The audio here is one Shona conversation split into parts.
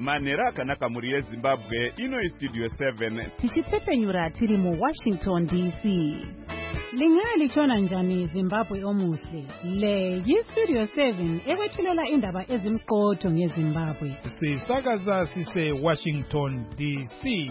manhero akanaka mhuri yeZimbabwe. Ino iStudio 7 tichitsepenyura tiri muWashington DC. Lingaya lichona njani Zimbabwe omuhle? Le yiStudio 7 ekwethulela indaba ezimqotho ngeZimbabwe. Sisakaza sise Washington DC.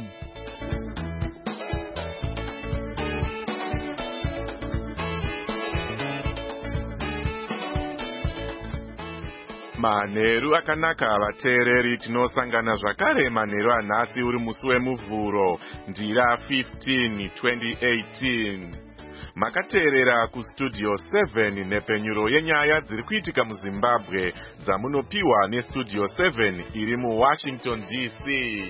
Manheru akanaka vateereri, tinosangana zvakare manheru anhasi uri musi wemuvhuro ndira 15 2018. Makateerera kuStudio 7 nepenyuro yenyaya dziri kuitika muZimbabwe dzamunopiwa neStudio 7 iri muWashington DC.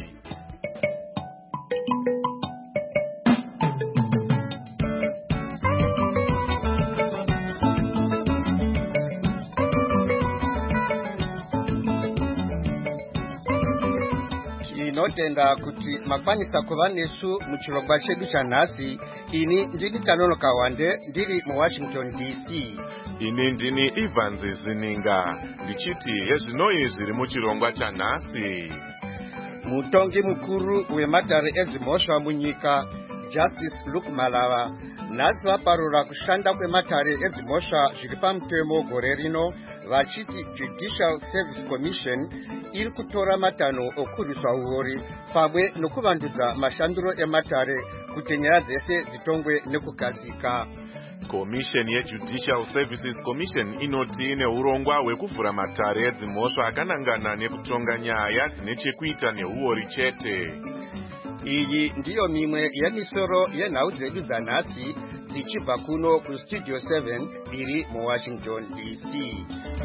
Tinotenda kuti makwanisa kuva nesu muchirongwa chedu chanhasi. Ini ndini Kanonoka Wande ndiri muWashington DC. Ini ndini Evans Zininga ndichiti hezvinoi zviri muchirongwa chanhasi. Mutongi mukuru wematare ezimhosva munyika Justice Luke Malava nhasi vaparura kushanda kwematare ezimhosva zviri pamutemo gore rino, vachiti Judicial Service Commission iri kutora matanho okurwisa uori pamwe nokuvandudza mashandiro ematare kuti nyaya dzese dzitongwe nekugadzika. Commission yeJudicial Services Commission inoti ine urongwa hwekuvhura matare edzimhosva akanangana nekutonga nyaya dzine chekuita neuori chete. Iyi ndiyo mimwe yemisoro yenhau dzedu dzanhasi dzichibva kuno kuStudio 7 iri muWashington DC.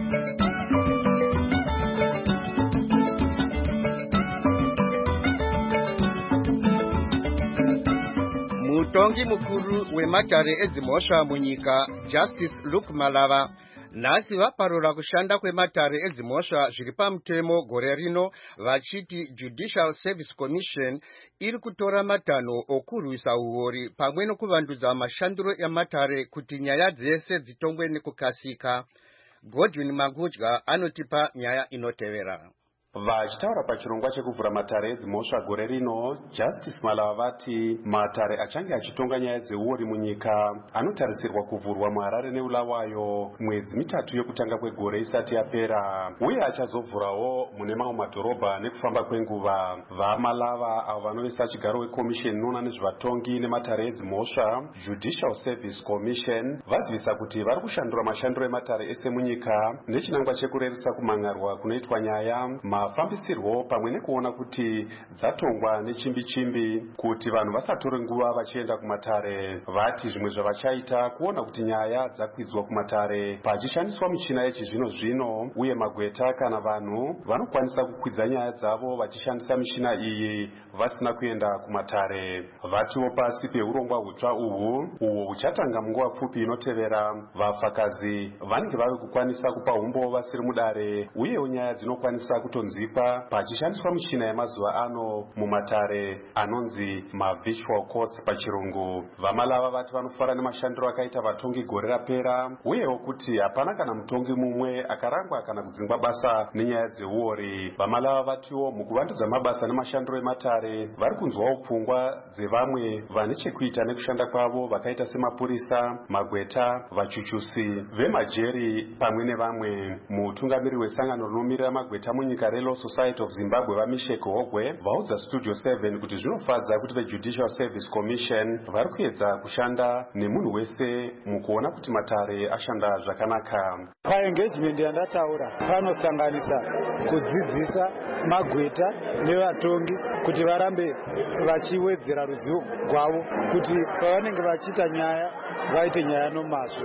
Mutongi mukuru wematare edzimhosva munyika Justice Luke Malava nhasi vaparura kushanda kwematare edzimhosva zviri pamutemo gore rino, vachiti Judicial Service Commission iri kutora matanho okurwisa uori pamwe nokuvandudza mashandiro ematare kuti nyaya dzese dzitongwe nekukasika. Godwin Magudya anotipa nyaya inotevera. Vachitaura pachirongwa chekuvhura matare edzimhosva gore rino, Justice Malava vati matare achange achitonga nyaya dzeuori munyika anotarisirwa kuvhurwa muHarare neBulawayo mwedzi mitatu yokutanga kwegore isati yapera, uye achazovhurawo mune mamwe madhorobha nekufamba kwenguva. VaMalava avo vanovesa chigaro wekomisheni inoona nezvevatongi nematare edzimhosva Judicial Service Commission vazivisa kuti vari kushandura mashandiro ematare ese munyika nechinangwa chekureresa kumangarwa kunoitwa nyaya, mafambisirwo pamwe nekuona kuti dzatongwa nechimbi-chimbi kuti vanhu vasatore nguva vachienda kumatare. Vati zvimwe zvavachaita kuona kuti nyaya dzakwidzwa kumatare pachishandiswa michina yechizvino-zvino, uye magweta kana vanhu vanokwanisa kukwidza nyaya dzavo vachishandisa michina iyi vasina kuenda kumatare. Vatiwo pasi peurongwa hutsva uhwo huchatanga munguva pfupi inotevera, vafakazi vanenge vave kukwanisa kupa umbo vasiri mudare, uyewo nyaya dzinokwanisa kutonzikwa pachishandiswa michina yemazuva ano mumatare anonzi virtual courts pachirungu. VaMalava vati vanofara nemashandiro akaita vatongi gore rapera, uyewo kuti hapana kana mutongi mumwe akarangwa kana kudzingwa basa nenyaya dzeuori. VaMalava vatiwo mukuvandudza mabasa nemashandiro ematare vari kunzwawo pfungwa dzevamwe vane chekuita nekushanda kwavo vakaita semapurisa, magweta, vachuchusi vemajeri pamwe nevamwe. Mutungamiri wesangano rinomirira magweta munyika reLaw Society of Zimbabwe vaMishek Hogwe vaudza Studio 7 kuti zvinofadza kuti veJudicial Service Commission vari kuedza kushanda nemunhu wese mukuona kuti matare ashanda zvakanaka. Paengagement yandataura panosanganisa kudzidzisa magweta nevatongi kuti varambe vachiwedzera ruzivo rwavo kuti pavanenge vachiita nyaya vaite nyaya nomazvo.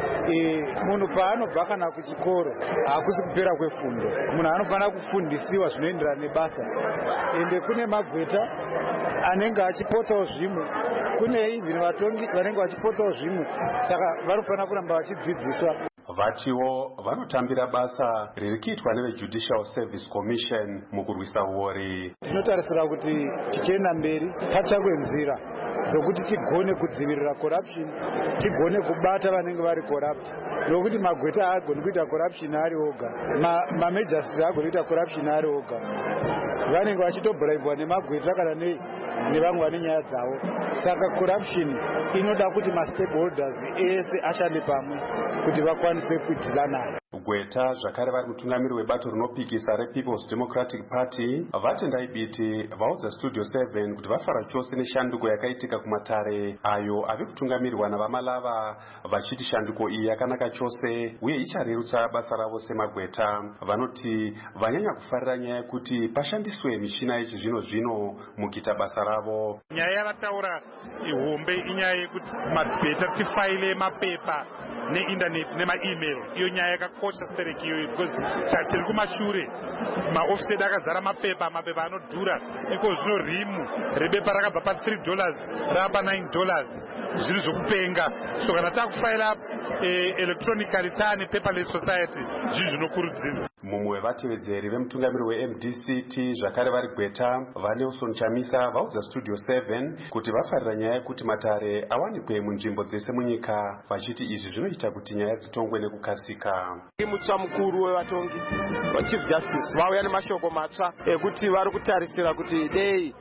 Munhu paanobva kana kuchikoro hakusi kupera kwefundo, munhu anofanira kufundisiwa zvinoenderana nebasa. Ende kune magweta anenge achipotsawo zvimwe, kune even vatongi vanenge vachipotsawo zvimwe, saka vanofanira kuramba vachidzidziswa. Vatiwo vanotambira basa riri kuitwa neveJudicial Service Commission mukurwisa uori. Tinotarisira kuti tichienda mberi patsvakwe nzira dzokuti tigone kudzivirira corruption, tigone kubata vanenge vari corrupt, nokuti magweta haagoni kuita corruption ari oga, mamajority haagoni kuita corruption ari oga, vanenge vachitobhuraibwa nemagweta kana nevamwe vane nyaya dzavo. Saka corruption inoda kuti mastakeholders ese ashande pamwe kuti vakwanise kuitiranayo. Gweta zvakare vari mutungamiri webato rinopikisa rePeople's Democratic Party vatendai biti vaudza Studio 7 kuti vafara chose neshanduko yakaitika kumatare ayo ave kutungamirwa navamalava, vachiti shanduko iyi yakanaka chose uye icharerutsa basa ravo semagweta. Vanoti vanyanya kufarira nyaya yekuti pashandiswe michina yechizvino-zvino mukuita basa ravo. Nyaya yavataura ihombe inyaya yekuti magweta tifaile mapepa neindaneti nema-email, iyo nyaya yakakosha stereki iyoyo, because tiri kumashure, maofisi edu akazara mapepa anodhura. Iko zvino rimu rebepa rakabva pa$3 rapa $9, zvinhu zvokupenga. So kana takufaila electronically taane paperless society, zvinhu zvinokurudzirwa. Mumwe wevatevedzeri vemutungamiri weMDCT zvakare vari Gweta vaNelson Chamisa vaudza Studio 7 kuti vafarira nyaya yekuti matare awanikwe munzvimbo dzese munyika, vachiti izvi zvinoita kuti nyaya dzitongwe nekukasika. Mutsva mukuru wevatongi Chief Justice vauya nemashoko matsva ekuti vari kutarisira kuti dei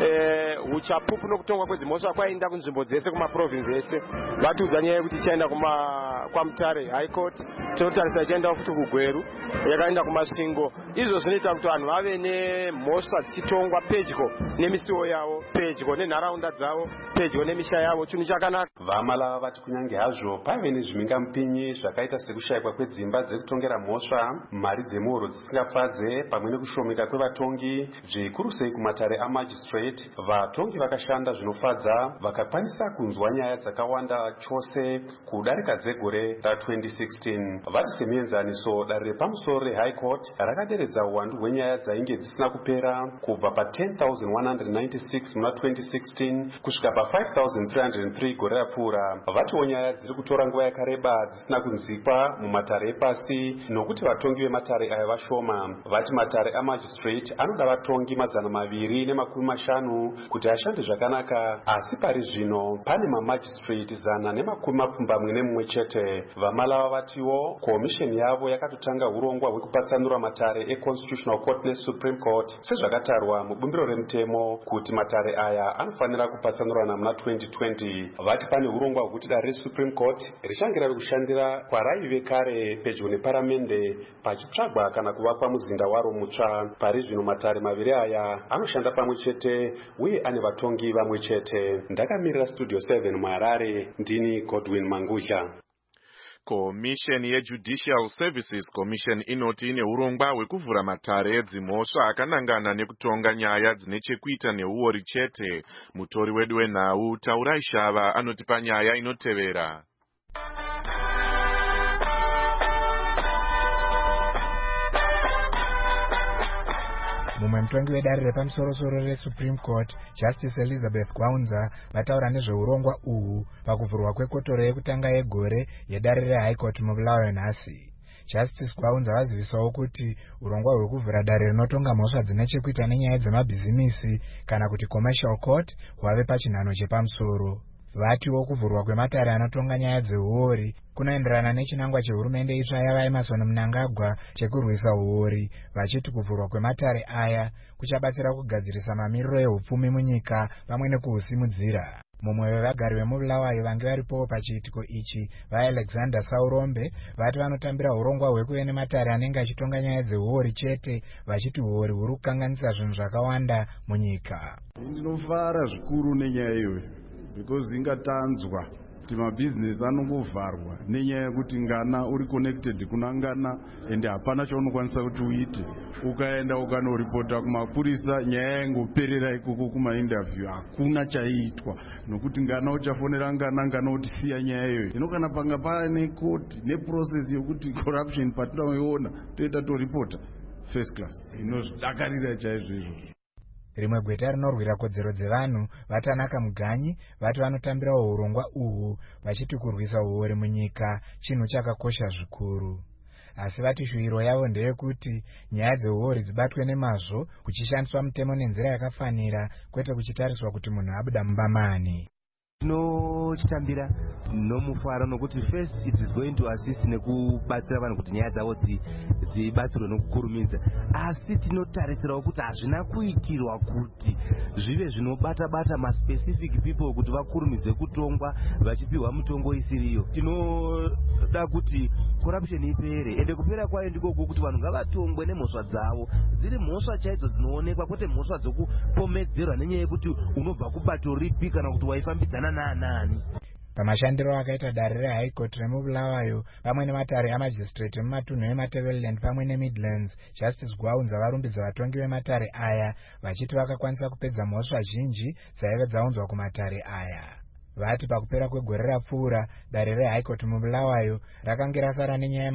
uchapupu nokutongwa kwedzimhosva kwaenda kunzvimbo dzese kumaprovince ese. Vatiudza nyaya yekuti ichaenda kwaMutare High Court, tinotarisa ichaenda futi kuGweru, yakaenda kumasvingo. Izvo zvinoita kuti vanhu vave nemhosva dzichitongwa pedyo nemisiwo yavo, pedyo nenharaunda dzavo, pedyo nemisha yavo, chinhu chakanaka. Vamalava vati kunyange hazvo paive nezvimingamupinyi zvakaita sekushayikwa kwedzimba dzekutongera mhosva, mari dzemuhoro dzisingafadze pamwe nekushomeka kwevatongi, zvikuru sei kumatare amagistrate, vatongi vakashanda zvinofadza vakakwanisa kunzwa nyaya dzakawanda chose kudarika dzegore ra2016. Vati semienzaniso dare repamusoro reHigh Court rakaderedza uwandu hwenyaya dzainge dzisina kupera kubva pa10,196 muna 2016 kusvika pa5,303 gore rapfuura. Vatiwo nyaya dziri kutora nguva yakareba dzisina kunzikwa mumatare epasi nokuti vatongi vematare aya vashoma. Vati matare amagistrate anoda vatongi 250 kuti ashande zvakanaka, asi pari zvino pane mamagistrate 121 chete. Vamalava vatiwo komisheni yavo yakatotanga urongwa hwekupatsanura matare eConstitutional Court neSupreme Court sezvakatarwa mubumbiro remutemo kuti matare aya anofanira kupatsanurana muna 2020. Vati pane urongwa hwekuti dare reSupreme Court richange kushandira kwaraive kare pedyo neparamende pachitsvagwa kana kuvakwa muzinda waro mutsva. Pari zvino matare maviri aya anoshanda pamwe chete uye ane vatongi vamwe chete. Ndakamirira Studio 7 muHarare, ndini Godwin Mangudla. Komisheni yeJudicial Services Commission inoti ine urongwa hwekuvhura matare edzimhosva akanangana nekutonga nyaya dzine chekuita neuori chete. Mutori wedu wenhau Taurai Shava anotipa nyaya inotevera. Mumwe mutongi wedare repamusoro reSupreme Court, Justice Elizabeth Gwaunza, vataura nezveurongwa uhu pakuvhurwa kwekotoro yekutanga yegore yedare reHigh Court mubulawayo nhasi. Justice Gwaunza vazivisawo kuti urongwa hwekuvhura dare rinotonga mhosva dzine chekuita nenyaya dzemabhizimisi kana kuti commercial court hwave pachinhano chepamusoro. Vatiwo kuvhurwa kwematare anotonga nyaya dzeuori kunoenderana nechinangwa chehurumende itsva yavaEmerson Mnangagwa chekurwisa uori, vachiti kuvhurwa kwematare aya kuchabatsira kugadzirisa mamiriro ehupfumi munyika pamwe nekuhusimudzira. Mumwe wevagari vemubulawayo vange varipowo pachiitiko ichi, vaAlexander Saurombe, vati vanotambira urongwa hwekuve nematare anenge achitonga nyaya dzeuori chete, vachiti uori huri kukanganisa zvinhu zvakawanda munyika. Ndinofara zvikuru nenyaya iyoyo because ingatanzwa kuti mabhizinesi anongovharwa nenyaya yekuti ngana uri connected kuna ngana ende hapana chaunokwanisa kuti uite. Ukaenda ukanoripota kumapurisa nyaya yangoperera ikoko kumainterview, hakuna chaiitwa nokuti ngana uchafonera ngana utisiya nyaya iyoyo. Ino kana panga pane koti neprocess yokuti corruption patinoiona toita toripota first class, inozvidakarira chaizvo izvo. Rimwe gweta rinorwira kodzero dzevanhu vaTanaka Muganyi vati vanotambirawo urongwa uhu vachiti kurwisa uori munyika chinhu chakakosha zvikuru. Asi vati shuwiro yavo ndeyekuti nyaya dzeuori dzibatwe nemazvo kuchishandiswa mutemo nenzira yakafanira kwete kuchitariswa kuti munhu abuda mubamani. tinochitambira nomufaro nokuti first it is going to assist nekubatsira vanhu kuti nyaya dzavo dzibatsirwe nokukurumidza, asi tinotarisirawo kuti hazvina kuitirwa kuti zvive zvinobata-bata maspecific people kuti vakurumidze kutongwa vachipiwa mitongo isiriyo. Tinoda kuti corruption ipere, ende kupera kwayo ndikoko kuti vanhu ngavatongwe nemhosva dzavo dziri mhosva chaidzo dzinoonekwa, kwete mhosva dzokupomedzerwa nenyaya yekuti unobva kubato ripi kana kuti waifambidzana naanani. Pamashandiro akaita dare reHigh Court remubulawayo pamwe nematare amajistrate mumatunhu eMatabeleland pamwe neMidlands, Justice Gwaunza varumbidza vatongi vematare aya vachiti vakakwanisa kupedza mhosva zhinji dzaive dzaunzwa kumatare aya. Vati pakupera kwegore rapfuura dare reHigh Court mubulawayo rakange rasara nenyaya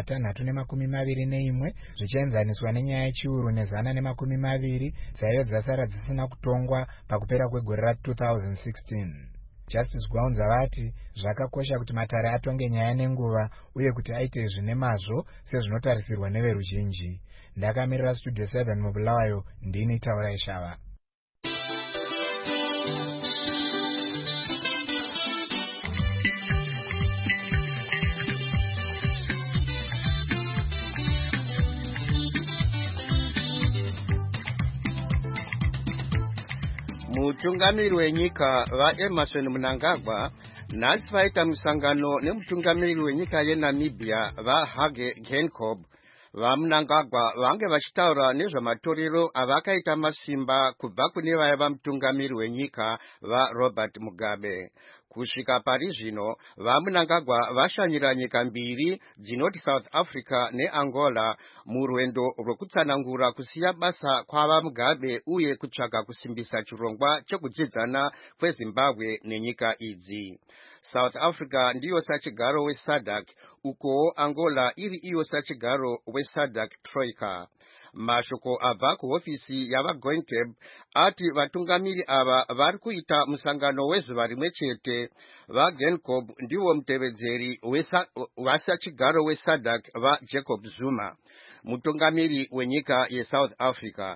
621 zvichienzaniswa nenyaya yechiuru 120 dzaive dzasara dzisina kutongwa pakupera kwegore ra2016. Justice Gwaunza vati zvakakosha kuti matare atonge nyaya nenguva uye kuti aite zvinemazvo sezvinotarisirwa neveruzhinji. Ndakamirira Studio 7 mubulawayo, ndini Taura Ishava. Mutungamiri wenyika vaEmerson Mnangagwa nhasi vaita musangano nemutungamiri wenyika yeNamibia vaHage Geingob. VaMnangagwa vange vachitaura nezvamatorero avakaita masimba kubva kune vaiva mutungamiri wenyika vaRobert Mugabe. Kusvika pari zvino vaMnangagwa vashanyira nyika mbiri dzinoti South Africa neAngola murwendo rwekutsanangura kusiya basa kwava Mugabe uye kutsvaga kusimbisa chirongwa chekudzidzana kweZimbabwe nenyika idzi. South Africa ndiyo sachigaro weSADC, uko Angola iri iyo sachigaro weSADC Troika. Mashoko abva kuhofisi yavaGoinkeb ati vatungamiri ava vari kuita musangano wezuva rimwe chete. VaGeingob ndivo mutevedzeri wasachigaro weSADC vaJacob Zuma, mutungamiri wenyika yeSouth Africa.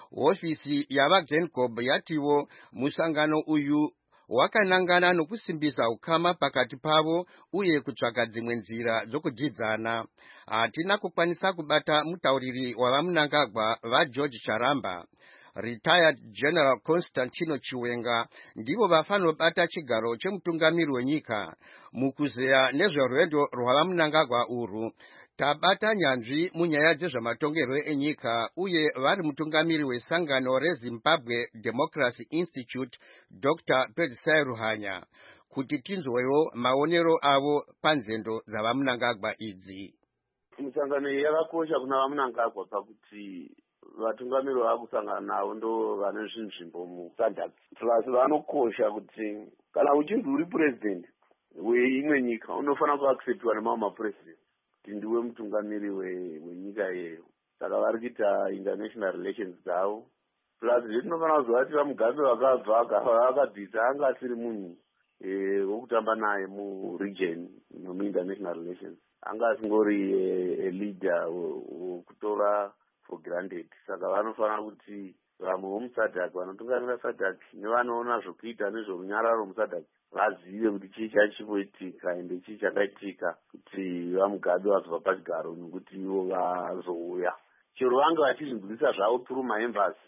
Hofisi yavaGeingob yatiwo musangano uyu wakanangana nokusimbisa ukama pakati pavo uye kutsvaga dzimwe nzira dzokudzidzana. Hatina kukwanisa kubata mutauriri wavaMnangagwa vaGeorge Charamba. Retired General Constantino Chiwenga ndivo vafanobata chigaro chemutungamiri wenyika. Mukuzeya nezverwendo rwavaMnangagwa urwu tabata nyanzvi munyaya dzezvematongerwo enyika uye vari mutungamiri wesangano reZimbabwe Democracy Institute Dr. Pedzisai Ruhanya kuti tinzwewo maonero avo panzendo dzavaMnangagwa idzi. Musangano yakakosha kuna vaMnangagwa pakuti vatungamiri vakusangana navo ndo vane zvinzvimbo muSADC. Plus vanokosha kuti kana uchinzi uri president weimwe nyika unofanira kuacceptwa nemamwe mapresident ndiwe mutungamiri wenyika iyeyo. Saka vari kuita international relations dzavo. Plus zvetinofanira kuziva kuti vaMugabe vakabva vakabvisa anga asiri munhu wokutamba naye muregion nomuinternational relations, anga asingori leader wokutora for granted. Saka vanofanira kuti vamwe vomuSADC vanotungamira SADC nevanoona zvokuita nezvorunyararo muSADC vazive kuti chii chachimboitika ende chii chakaitika kuti vaMugabe vazobva pachigaro nekuti ivo vazouya. Chero vange vachizvinzwisa zvavo through maembassy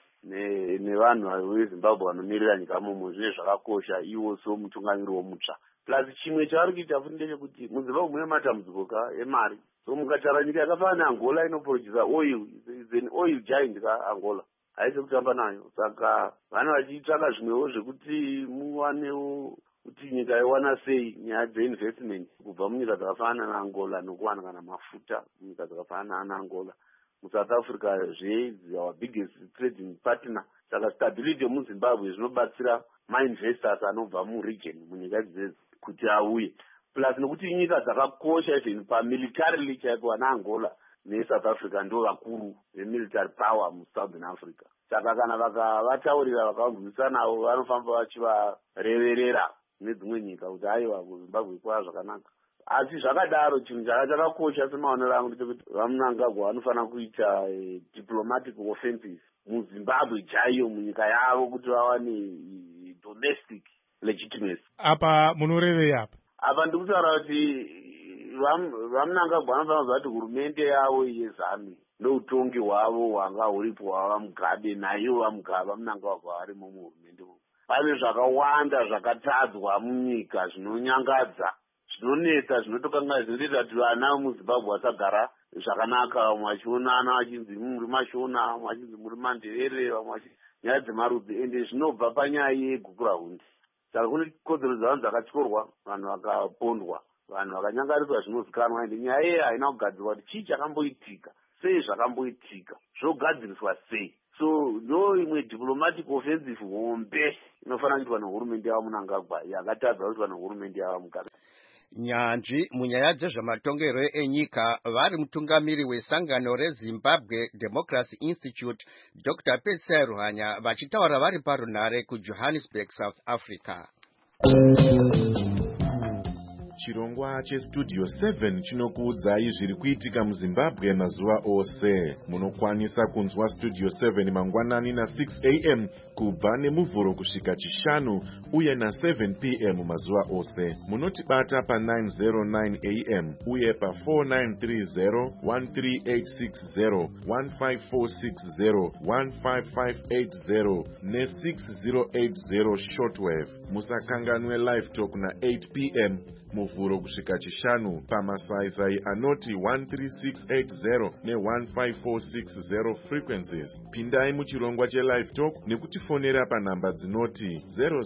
nevanhu veZimbabwe vanomirira nyika mumo, zvine zvakakosha ivo somutungamiri womutsva. Plus chimwe chavari kuita futi ndechekuti muZimbabwe mune matambudziko emari. So mukatara nyika yakafanana neAngola inoproducer oil, is an oil giant kaAngola, haisi kutamba nayo. Saka vane vachitsvaka zvimwewo zvekuti muwanewo kuti nyika iwana sei nyaya dzeinvestment kubva munyika dzakafanana naAngola nokuwana kana mafuta munyika dzakafanana naAngola. MuSouth Africa is our biggest trading partner. Saka stability yemuZimbabwe zvinobatsira mainvestors anobva muregion munyika dzedzi kuti auye. Plus nokuti nyika dzakakosha even pamilitarily chaiko naAngola neSouth Africa ndo vakuru vemilitary power muSouthern Africa. Saka kana vakavataurira vakabvisa navo vanofamba vachivareverera nedzimwe nyika kuti aiwa kuZimbabwe kwava zvakanaka. Asi zvakadaro chinhu chakakosha semaonero angu ndechekuti vaMnangagwa vanofanira kuita diplomatic offensive muZimbabwe chaiyo munyika yavo kuti vawane domestic legitimacy. Apa munorevei apa? Apa ndikutaura kuti vamunangagwa vanofanira kuti hurumende yavo yezami noutongi hwavo hwanga huripo hwavamugabe naivo vamunangagwa varimo muhurumende. Pane zvakawanda zvakatadzwa munyika zvinonyangadza, zvinonetsa, zvinotokanganisa, zvinoita kuti vana vemuzimbabwe vasagara zvakanaka. Vamwe vachionana vachinzi muri mashona, vamwe vachinzi muri manderere, vamwe nyaya dzemarudzi, ende zvinobva panyaya yegukura hundi. Saka kune kodzero dzavanhu dzakatyorwa, vanhu vakapondwa, vanhu vakanyangariswa zvinozikanwa, ende nyaya iyi haina kugadzirwa kuti chii chakamboitika, sei zvakamboitika, zvogadziriswa sei. So ndo imwe diplomatic offensive hombe inofanira kuitwa nehurumende yavo Mnangagwa yakatadza kuitwa nehurumende yavo Mugabe. Nyanzvi munyaya dzezvematongero enyika vari mutungamiri wesangano reZimbabwe Democracy Institute Dr. Petsai Ruhanya vachitaura vari parunhare kuJohannesburg, South Africa. Chirongwa cheStudio 7 chinokuudzai zviri kuitika muZimbabwe mazuva ose. Munokwanisa kunzwa Studio 7 mangwanani na6 am kubva nemuvhuro kusvika chishanu uye na7 pm mazuva ose. Munotibata pa909 am uye pa4930, 13860, 15460, 15580 ne6080 shortwave. Musakanganwe live talk na8 pm muvhuro kusvika chishanu pamasaisai anoti 13680 ne15460 frequencies. Pindai muchirongwa chelive talk nekutifonera panhamba dzinoti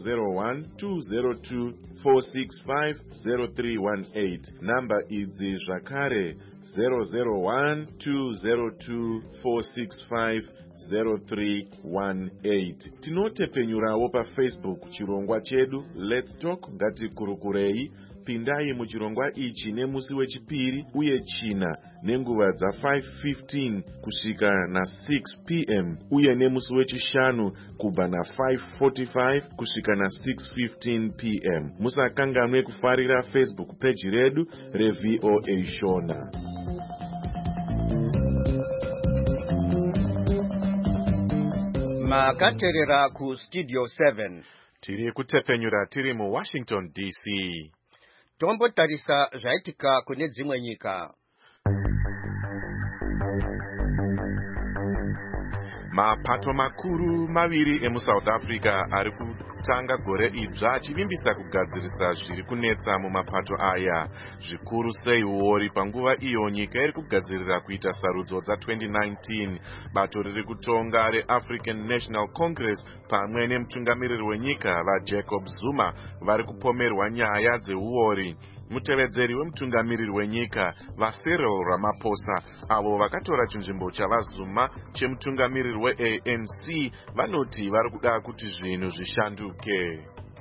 001-202-465-0318. Namba idzi zvakare 001-202-465-0318. Tinotepenyurawo paFacebook chirongwa chedu Let's Talk Ngatikurukurei. Pindai muchirongwa ichi nemusi wechipiri uye china nenguva dza5:15 kusvika na6 pm uye nemusi wechishanu kubva na5:45 kusvika na6:15 pm. Musakanganwe kufarira Facebook page redu reVOA Shona. Makaterera kuStudio 7. Tiri kutepenyura tiri muWashington DC. Tombotarisa zvaitika kune dzimwe nyika. Mapato makuru maviri emuSouth Africa ari kutanga gore idzva achivimbisa kugadzirisa zviri kunetsa mumapato aya. Zvikuru sei uori panguva iyo nyika iri kugadzirira kuita sarudzo dza2019. Bato riri kutonga reAfrican National Congress pamwe nemutungamiriri wenyika vaJacob Zuma vari kupomerwa nyaya dzeuori. Mutevedzeri wemutungamiriri wenyika vaCyril Ramaphosa avo vakatora chinzvimbo chavazuma chemutungamiriri weANC vanoti vari kuda kuti zvinhu zvishanduke.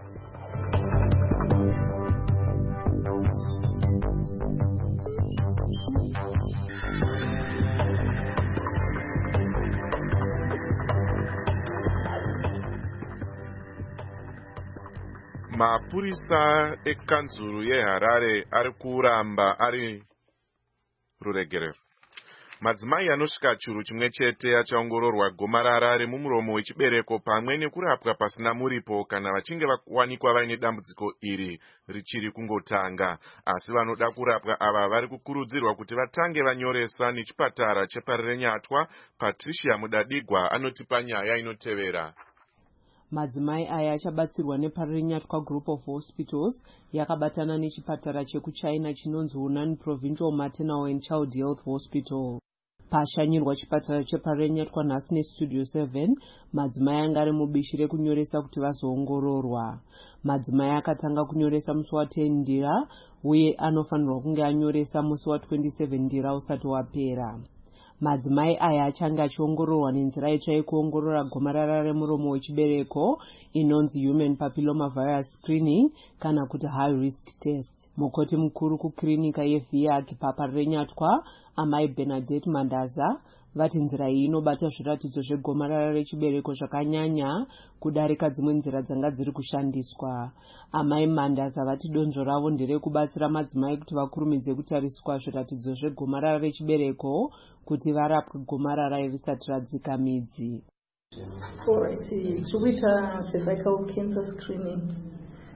Mapurisa ekanzuru yeHarare ari kuramba ari ruregerero. Madzimai anosvika churu chimwe chete achaongororwa gomarara remumuromo wechibereko pamwe nekurapwa pasina muripo kana vachinge vawanikwa vaine dambudziko iri richiri kungotanga. Asi vanoda kurapwa ava vari kukurudzirwa kuti vatange vanyoresa nechipatara cheparenyatwa. Patricia Mudadigwa anotipa nyaya inotevera. Madzimai aya achabatsirwa neparenyatwa Group of Hospitals yakabatana nechipatara chekuChina chinonzi Hunan Provincial Maternal and Child Health Hospital. Pashanyirwa chipatara cheparenyatwa nhasi neStudio 7, madzimai anga ari mubishi rekunyoresa kuti vazoongororwa. Madzimai akatanga kunyoresa musi wa10 ndira uye anofanirwa kunge anyoresa musi wa27 ndira usati wapera. Madzimai aya achange achiongororwa nenzira itsva yekuongorora gomarara remuromo wechibereko inonzi Human Papilloma Virus Screening kana kuti High Risk Test. Mukoti mukuru kuklinika yeVIAC paparenyatwa Amai Bernadette Mandaza vati nzira iyi inobata zviratidzo zvegomarara rechibereko zvakanyanya kudarika dzimwe nzira dzanga dziri kushandiswa. Amai Mandaza vati donzvo ravo nderekubatsira madzimai kuti vakurumidze kutariswa zviratidzo zvegomarara rechibereko kuti varapwe gomarara risati radzika midzi. Tikuita cervical cancer screening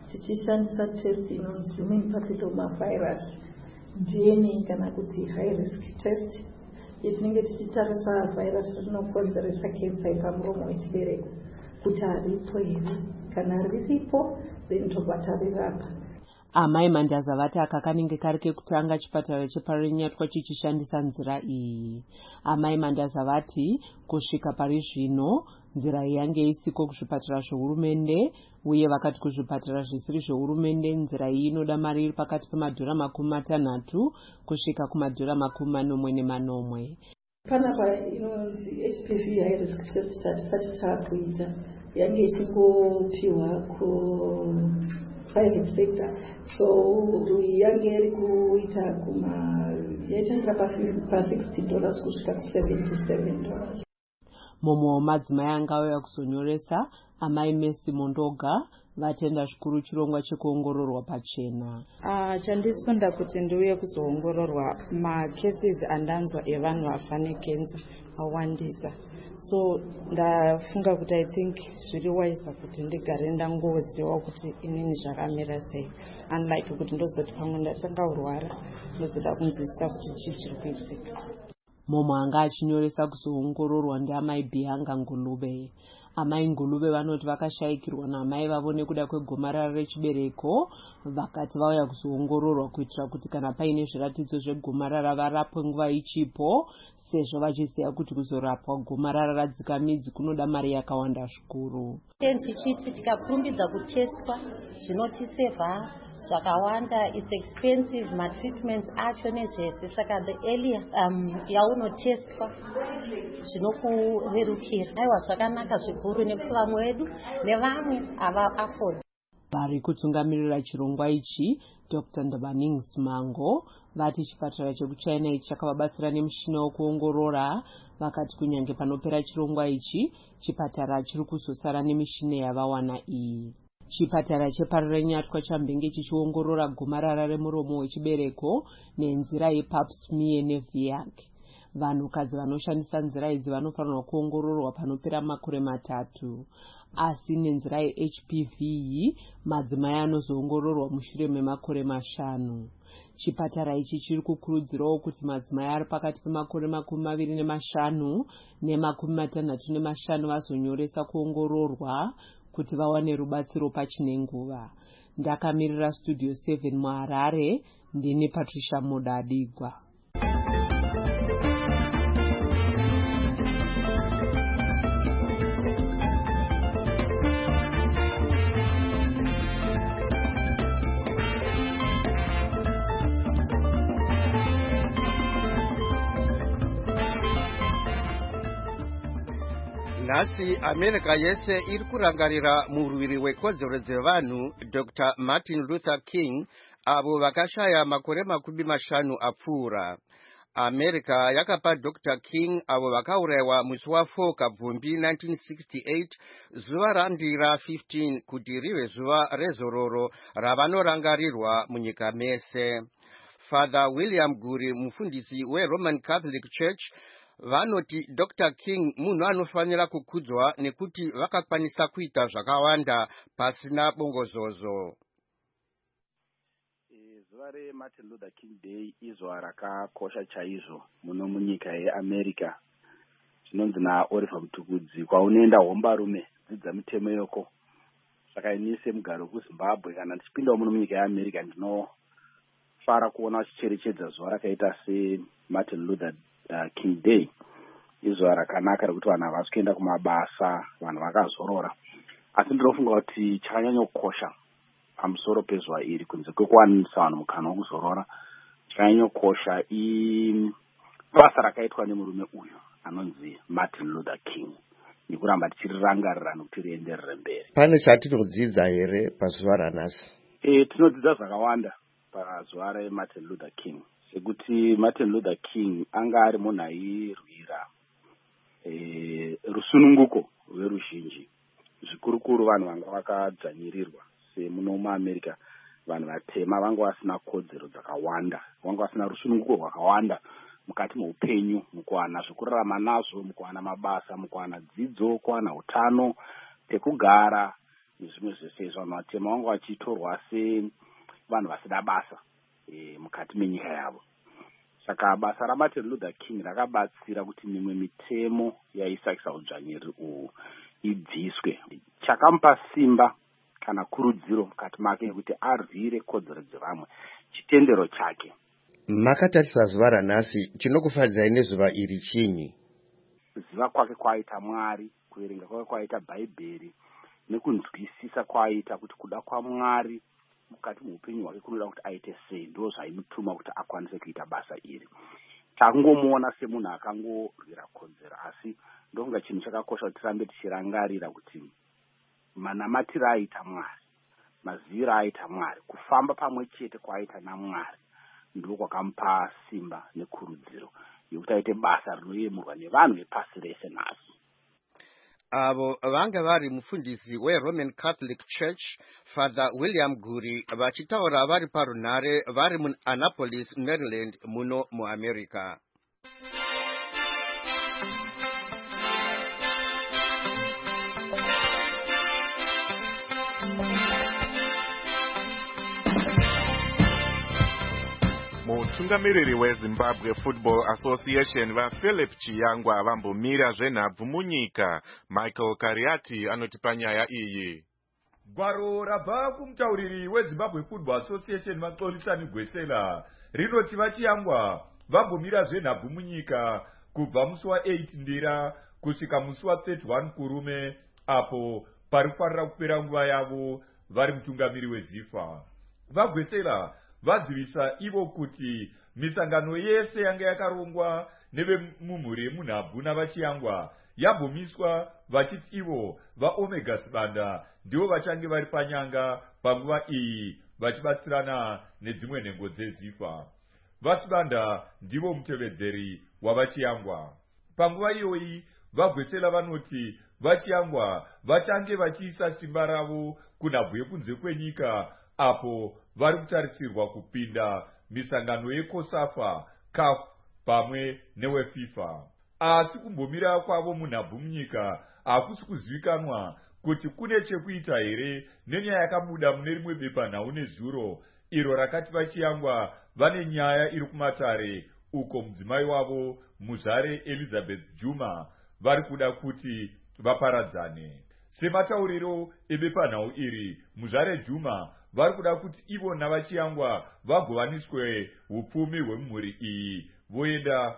tichishandisa test inonzi human papillomavirus DNA kana kuti high risk test yetinenge tichitarisa virus rinokonzeresa kensa yepamuromo wechibereko kuti haripo here. Kana riripo then tobva tarirapa. Amai Mandaza vati aka kanenge kari kekutanga chipatara cheParinyatwa chichishandisa nzira iyi. Amai Mandaza vati kusvika pari zvino nzira iyi yange isiko kuzvipatara zvehurumende, uye vakati kuzvipatara zvisiri zvehurumende nzira iyi inoda mari iri pakati pemadhora $600 kusvika kumadhora $40. Panapa inonzi HPV high risk test chatisati takuita yange ichingopiwa private sector, so yange iri kuita yaitanga pa $60 kusvika $77. Mumwe wemadzimai angauya kuzonyoresa, amai Messi Mondoga, vatenda zvikuru chirongwa chekuongororwa pachena. Chandisonda kuti ndiuye kuzoongororwa macases andanzwa evanhu vafa nekenza awandisa, so ndafunga kuti I think zviri wise kuti ndigare ndangoziva kuti inini zvakamira sei, unlike kuti ndozoti pamwe ndatanga urwara ndozoda kunzwisisa kuti chii chiri kuitika. Mumwe anga achinyoresa kuzoongororwa ndiamai Bianga Ngulube. Amai Ngulube vanoti vakashayikirwa naamai vavo nekuda kwegomarara rechibereko, vakati vauya kuzoongororwa kuitira kuti kana paine zviratidzo zvegomarara varapwe nguva ichipo, sezvo vachiziva kuti kuzorapwa gomarara radzikamidzi kunoda mari yakawanda zvikuru. Tichiti tikakurumbidza kutestwa zvinotisevha zvakawanda, it's expensive, matreatments acho nezvese, saka the earlier yaunotestwa zvinokurerukira. Aiwa zvakanaka zvikuru nekuti vamwe vedu nevamwe ava afford. Vari kutungamirira chirongwa ichi, Dr. Ndabanings Mango, vati chipatara chekuChina ichi chakavabatsira nemushina wekuongorora, vakati kunyange panopera chirongwa ichi, chipatara chiri kuzosara nemishina yavawana iyi. Chipatara cheParinyatwa chambenge chichiongorora gomarara remuromo wechibereko nenzira yepap smear neViac. Vanhukadzi vanoshandisa nzira idzi vanofanirwa kuongororwa panopera makore 3. Asi nenzira yeHPV iyi, madzimai anozoongororwa mushure memakore 5. Chipatara ichi chiri kukurudzirawo kuti madzimai ari pakati pemakore 25 ne65 vazonyoresa kuongororwa kuti vawane rubatsiro pachine nguva. Ndakamirira Studio 7 muHarare, ndini Patricia Mudadigwa. Nhasi America yese iri kurangarira murwiri wekodzero dzevanhu Dr. Martin Luther King avo vakashaya makore 50 apfuura. America yakapa Dr. King avo vakaurayiwa musi wa4 Kabvumbi 1968 zuva randira 15 kuti rive zuva rezororo ravanorangarirwa munyika mese. Father William Guri, mufundisi weRoman Catholic Church, vanoti Dr. King munhu anofanira kukudzwa nekuti vakakwanisa kuita zvakawanda pasina bongozozo. Zuva reMartin Luther King Day izuva rakakosha chaizvo muno munyika yeAmerica. Zvinonzi naOliver Mutukudzi, kwaunoenda hombarume dzidza mitemo yoko. Saka ini semugaro kuZimbabwe kana ndichipindawo muno munyika yeAmerica ndinofara kuona vachicherechedza zuva rakaita seMartin Luther King Day. Izuva rakanaka rekuti vanhu havasi kuenda kumabasa, vanhu vakazorora. Asi ndinofunga kuti chakanyanya kukosha pamusoro pezuva iri kunze kwekuwanisa vanhu mukana wokuzorora, chakanyanya kukosha ibasa rakaitwa nemurume uyu anonzi Martin Luther King. Ndikuramba tichirirangarira nekuti rienderere mberi. Pane chatinodzidza here pazuva ranhasi? Tinodzidza zvakawanda pazuva raMartin Luther King. Sekuti Martin Luther King anga ari munhu airwira rusununguko rweruzhinji. Zvikurukuru vanhu vanga vakadzvanyirirwa semuno muAmerica, vanhu vatema vanga vasina kodzero dzakawanda, vanga vasina rusununguko rwakawanda mukati muupenyu, mukuwana zvekurarama nazvo, mukuwana mabasa, mukuwana dzidzo, kuwana utano, pekugara nezvimwe zvese izvo vanhu vatema vangu vachitorwa sevanhu vasina basa mukati menyika yavo. Saka basa raMartin Luther King rakabatsira kuti mimwe mitemo yaisakisa udzvanyiriri uhu ibviswe. Chakamupa simba kana kurudziro mukati make kuti arwire kodzero dzevamwe chitendero chake. Makatarisa zuva ranhasi, chinokufadzai nezuva iri chinyi? Ziva kwake kwaita Mwari, kuverenga kwake kwaita Bhaibheri, nekunzwisisa kwaita kuti kuda kwaMwari mukati muupenyu hwake kunoda kuti aite sei, ndo zvaimutuma kuti akwanise kuita basa iri. Takungomuona semunhu akangorwira kodzero, asi ndonga chinhu chakakosha kuti tirambe tichirangarira kuti manamatiro aita Mwari, maziviro aita Mwari, kufamba pamwe chete kwaita naMwari ndiko kwakamupa simba nekurudziro yokuti aite basa rinoyemurwa nevanhu vepasi rese nhasi. Avo vanga vari mufundisi weRoman Catholic Church Father William Guri vachitaura vari parunhare vari muAnnapolis, Maryland muno muAmerica. Mutungamiriri weZimbabwe Football Association vaPhilip Chiyangwa vambomira zvenhabvu munyika. Michael Kariati anotipa nyaya iyi. Gwaro rabva kumutauriri weZimbabwe Football Association Maxolisani Gwesela rinoti vaChiyangwa vambomira zvenhabvu munyika kubva musi wa8 Ndira kusvika musi wa31 Kurume, apo parifanira kupera nguva yavo vari mutungamiri weZIFA. VaGwesela vadzivisa ivo kuti misangano yese yanga yakarongwa nevemumhuri yemunhabvu navaChiyangwa yambomiswa, vachiti ivo vaOmega Sibanda ndivo vachange vari panyanga panguva iyi vachibatsirana nedzimwe nhengo dzeZIFA. VaSibanda ndivo mutevedzeri wavaChiyangwa. Panguva iyoyi vaGwesela vanoti vaChiyangwa vachange vachiisa simba ravo kunhabvu yekunze kwenyika, apo vari kutarisirwa kupinda misangano yeCOSAFA, CAF pamwe neweFIFA. Asi kumbomira kwavo munhabvu munyika hakusi kuzivikanwa kuti kune chekuita here nenyaya yakabuda mune rimwe bepanhau nezuro iro rakati vaChiyangwa vane nyaya iri kumatare uko mudzimai wavo Muzvare Elizabeth Juma vari kuda kuti vaparadzane. Sematauriro ebepanhau iri, Muzvare Juma vari kuda kuti ivo navaChiyangwa vagovaniswe upfumi hwemhuri iyi voenda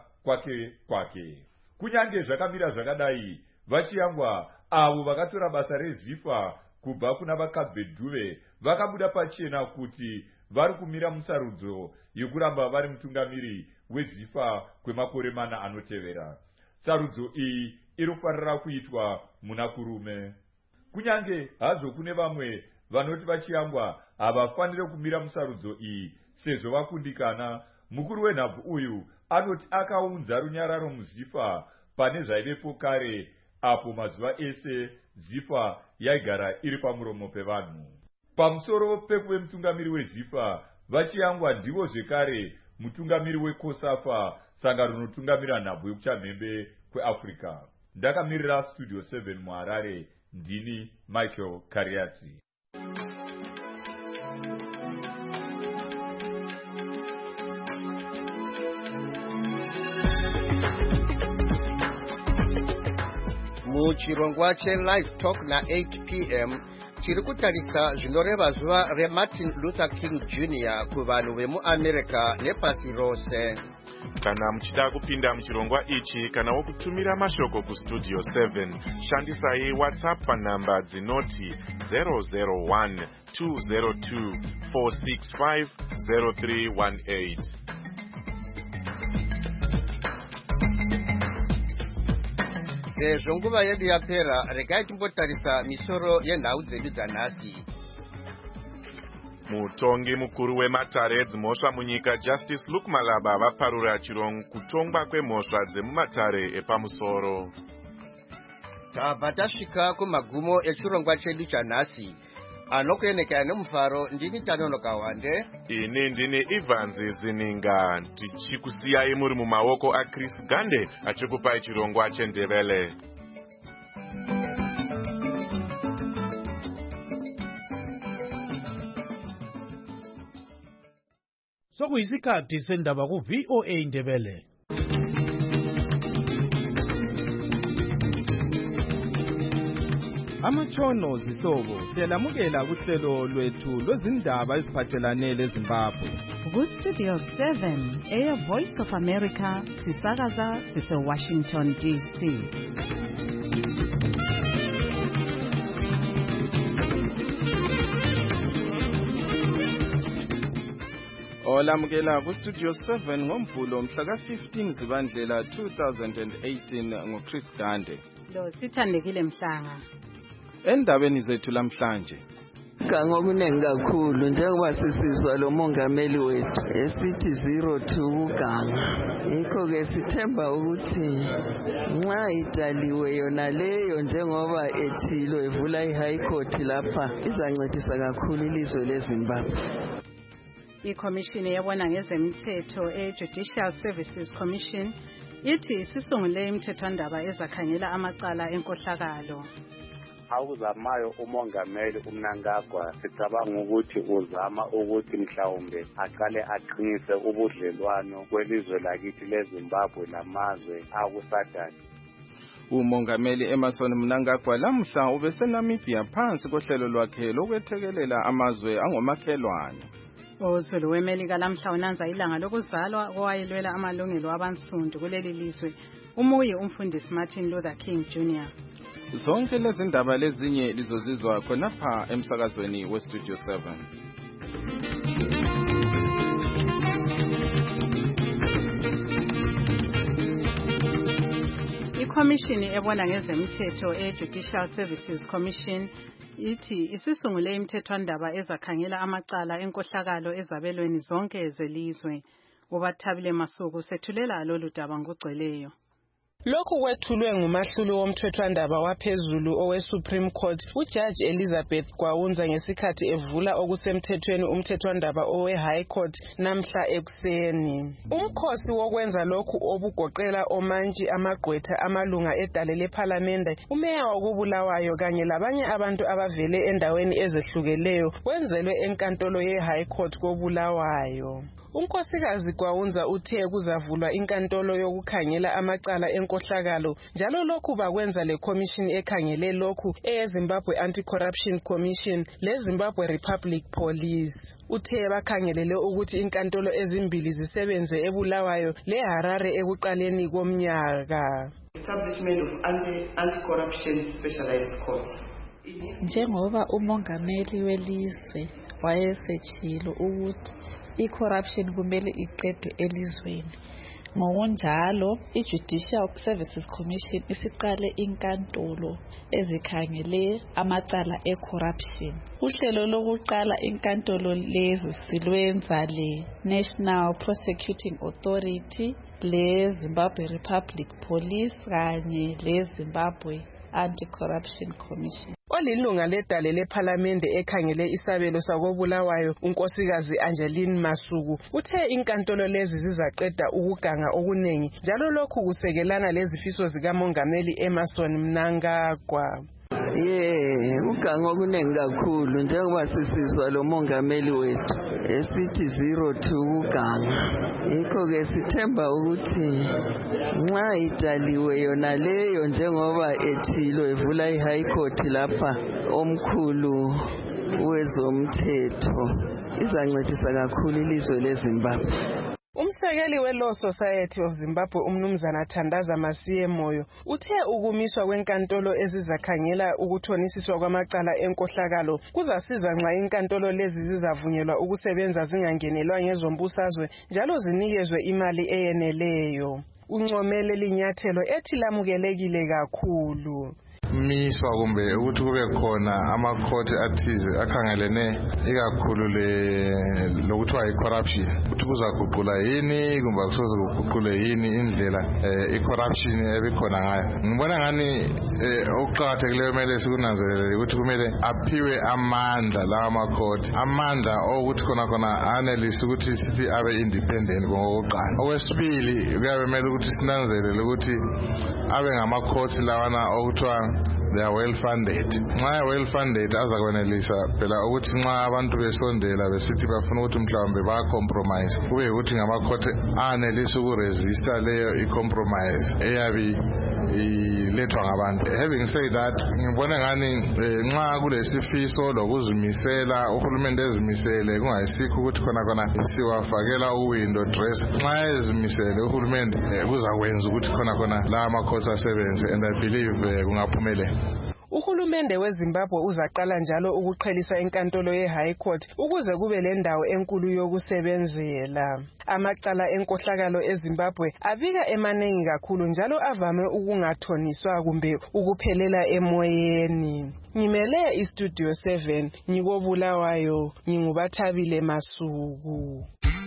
kwake. Kunyange zvakamira zvakadai, vaChiyangwa avo vakatora basa reZIFA kubva kuna vaKabvedhuve vakabuda pachena kuti vari kumira musarudzo yekuramba vari mutungamiri weZIFA kwemakore 4 anotevera. Sarudzo iyi inofanira kuitwa muna Kurume. Kunyange hazvo kune vamwe vanoti vaChiyangwa havafanire kumira musarudzo iyi sezvo vakundikana, mukuru wenhabvu uyu anoti akaunza runyararo muZIFA pane zvaivepo kare, apo mazuva ese ZIFA yaigara iri pamuromo pevanhu. Pamusoro pekuve mutungamiri weZIFA, vaChiyangwa ndivo zvekare mutungamiri weCOSAFA, sangano rinotungamira nhabvu yekuchamhembe kweAfrica. Ndakamirira Studio 7 muHarare, ndini Michael Kariati. Muchirongwa cheLive Talk na 8 p.m. tiri kutarisa zvinoreva zuva reMartin Luther King Jr. kuvanhu vemuAmerica nepasi rose. Kana muchida kupinda muchirongwa ichi kana wokutumira mashoko kuStudio 7, shandisai WhatsApp panhamba dzinoti 001 202 465 0318. Sezvo nguva yedu yapera, regai timbotarisa misoro yenhau dzedu dzanhasi. Mutongi mukuru wematare edzimhosva munyika Justice Luke Malaba vaparura kutongwa kwemhosva dzemumatare epamusoro. Tabva tasvika kumagumo echirongwa chedu chanhasi. Anokuenekera nemufaro, ndini Tanonoka Wande. Ini ndini Evans Zininga, tichikusiyai muri mumaoko aChris Gande achikupai chirongwa cheNdebele. sokuyisikhathi sendaba ku-VOA Indebele. Amatshono zihlobo siyalamukela kuhlelo lwethu lwezindaba eziphathelane leZimbabwe. Ku-Studio 7 Voice of America sisakaza sise-Washington DC. Olamukela ku-Studio 7 ngoMvulo mhla ka-15 Zibandlela 2018 ngoChris Gande. Lo sithandekile Mhlanga. Endabeni zethu lamhlanje. Ngokuningi kakhulu njengoba sisizwa lo mongameli wethu esithi 02 kuganga. Yikho ke sithemba ukuthi nxa idaliwe yona leyo njengoba ethilo evula iHigh Court lapha izancedisa kakhulu ilizwe leZimbabwe. iCommission yabona ngezemthetho Judicial Services Commission ithi isisungule imithethwandaba ezakhangela amacala enkohlakalo. Awuzamayo umongameli uMnangagwa sicabanga ukuthi uzama ukuthi mhlawumbe aqale aqinise ubudlelwano kwelizwe lakithi leZimbabwe lamazwe akusadani. Umongameli Emmerson Mnangagwa lamhla ubeseNamibia phansi kohlelo lwakhe lokwethekelela amazwe angomakhelwane. Uzulu weMelika lamhla unanza ilanga lokuzalwa owayelwela amalungelo abansundu kuleli lizwe umuyi umfundisi Martin Luther King Jr. Zonke lezi ndaba lezinye lizozizwa khonapha emsakazweni weStudio 7. iCommission ebona ngezemthetho Judicial Services Commission ithi isisungule imithethwandaba ezakhangela amacala enkohlakalo ezabelweni zonke zelizwe. Ubathabile Masuku sethulela lolu daba ngogcweleyo. Lokhu kwethulwe ngumahluli womthethwandaba waphezulu oweSupreme Court uJudge Elizabeth Gwawunza ngesikhathi evula okusemthethweni umthethwandaba oweHigh Court namhla ekuseni. Umkhosi wokwenza lokhu obugoqela omantshi amagqwetha amalunga edale lePhalamende umeya wakubulawayo kanye labanye abantu abavele endaweni ezehlukeleyo wenzelwe enkantolo yeHigh Court koBulawayo. Unkosikazi Gwawunza uthe kuzavulwa inkantolo yokukhangela amacala enkohlakalo njalo lokhu bakwenza leCommission ekhangele lokhu eyeZimbabwe Anti-Corruption Commission leZimbabwe Republic Police. Uthe bakhangelele ukuthi inkantolo ezimbili zisebenze eBulawayo leHarare ekuqaleni komnyaka. Establishment of anti-corruption specialized courts. Njengoba umongameli welizwe wayesetshilo ukuthi i-corruption kumele iqedwe elizweni. Ngokunjalo, i-Judicial Services Commission isiqale inkantolo ezikhangele amacala e-corruption. Uhlelo lokuqala inkantolo lezi silwenza le-National Prosecuting Authority, le-Zimbabwe Republic Police kanye le-Zimbabwe Anti-Corruption Commission. Olilunga ledale lePhalamende ekhangele isabelo sakobulawayo unkosikazi Angeline Masuku uthe inkantolo lezi zizaqeda ukuganga okunengi njalo lokhu kusekelana lezifiso zikamongameli Emmerson Mnangagwa. Uganga okuningi kakhulu njengoba sisizwa lo mongameli wethu esithi 02 kuganga. Yikho ke sithemba ukuthi nxa idaliwe yona leyo njengoba ethilo evula iHigh Court lapha omkhulu wezomthetho izancedisa kakhulu ilizwe leZimbabwe. Umsekeli we-Law Society of Zimbabwe umnumzana Thandaza Masiye Moyo uthe ukumiswa kwenkantolo ezizakhangela ukuthonisiswa kwamacala enkohlakalo kuzasiza nxa inkantolo lezi zizavunyelwa ukusebenza zingangenelwa ngezombusazwe njalo zinikezwe imali eyeneleyo. Uncomele linyathelo ethi lamukelekile kakhulu. Miswa kumbe ukuthi kube khona amakhoti athize akhangelene ikakhulu lokuthiwa icorruption ukuthi kuzaguqula yini kumbe akusoze kuguqule yini indlela icorruption ebikhona ngayo. Ngibona ngani okuqakathekileyo kumele sikunanzelele ukuthi kumele aphiwe amandla lawa makhoti, amandla okuthi khona anelise ukuthi sithi abe independent ngokuqala. Okwesibili kuyabe kumele ukuthi sinanzelele ukuthi abe ngamakhoti lawana okuthiwa they are well funded. Nxa well funded azakwenelisa phela ukuthi nxa abantu besondela besithi bafuna ukuthi mhlawumbe baya-compromise kube ukuthi ngamakhoti anelisa ukuresista leyo i-compromise eyabi ilethwa ngabantu. Having said that, ngibona ngani nxa kulesifiso lokuzimisela uhulumende ezimisele kungayisikho ukuthi khona siwafakela uwindow dress. Nxa ezimisele uhulumende kuzakwenza ukuthi khona la makhosi asebenze, and I believe kungaphumelela. Uhulumende weZimbabwe uzaqala njalo ukuqhelisa enkantolo ye-High Court ukuze kube lendawo enkulu yokusebenzela. Amacala enkohlakalo eZimbabwe abika emaningi kakhulu njalo avame ukungathoniswa kumbe ukuphelela emoyeni. Ngimele iStudio 7 ngikobulawayo ngingubathabile Masuku.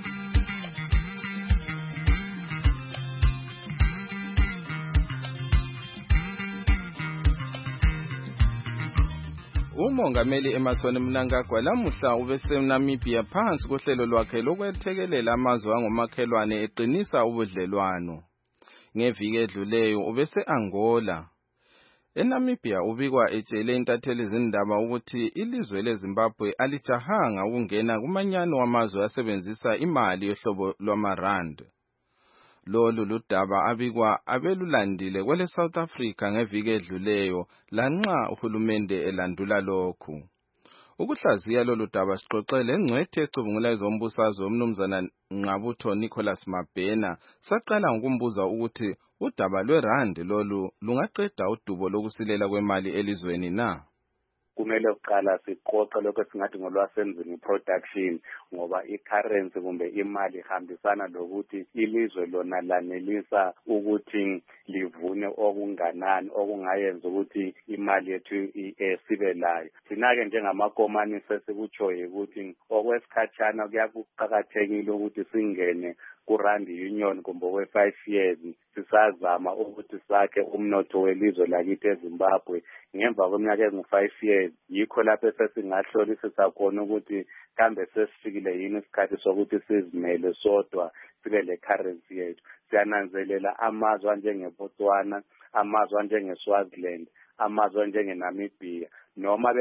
Umongameli Emmerson Mnangagwa lamuhla ubeseNamibia phansi kohlelo lwakhe lokwethekelela amazwe angomakhelwane eqinisa ubudlelwano. Ngeviki edluleyo ubese-Angola. ENamibia ubikwa etshele intatheli zindaba ukuthi ilizwe leZimbabwe alijahanga ukungena kumanyano wamazwe asebenzisa imali yohlobo lwamarand. Lolu ludaba abikwa abelulandile kwele South Africa ngeviki edluleyo lanxa uhulumende elandula lokhu. Ukuhlaziya lolu daba sixoxele engcwethi ecubungula ezombusazwe umnumzana Nqabutho Nicholas Mabhena saqala ngokumbuza ukuthi udaba lwerand lolu lungaqeda udubo lokusilela kwemali elizweni na. Kumele uqala siqoqe lokho singathi ngolwasenzini production ngoba i-currency kumbe imali ihambisana lokuthi ilizwe lona lanelisa ukuthi livune okunganani okungayenza ukuthi imali yethu sibe layo. Thina-ke njengamakomani sesikutshoyo ukuthi okwesikhatshana kuqakathekile ukuthi singene ku-Rand Union kumbe kwe-5 years sisazama ukuthi sakhe umnotho welizwe lakithi eZimbabwe. Ngemva kweminyaka engu-5 years yikho lapho sesingahlolisisa khona ukuthi kambe sesifikile yini isikhathi sokuthi sizimele sodwa sibe le currency yethu. Siyananzelela amazwe anjengeBotswana, amazwe anjengeSwaziland, amazwe anjengeNamibia noma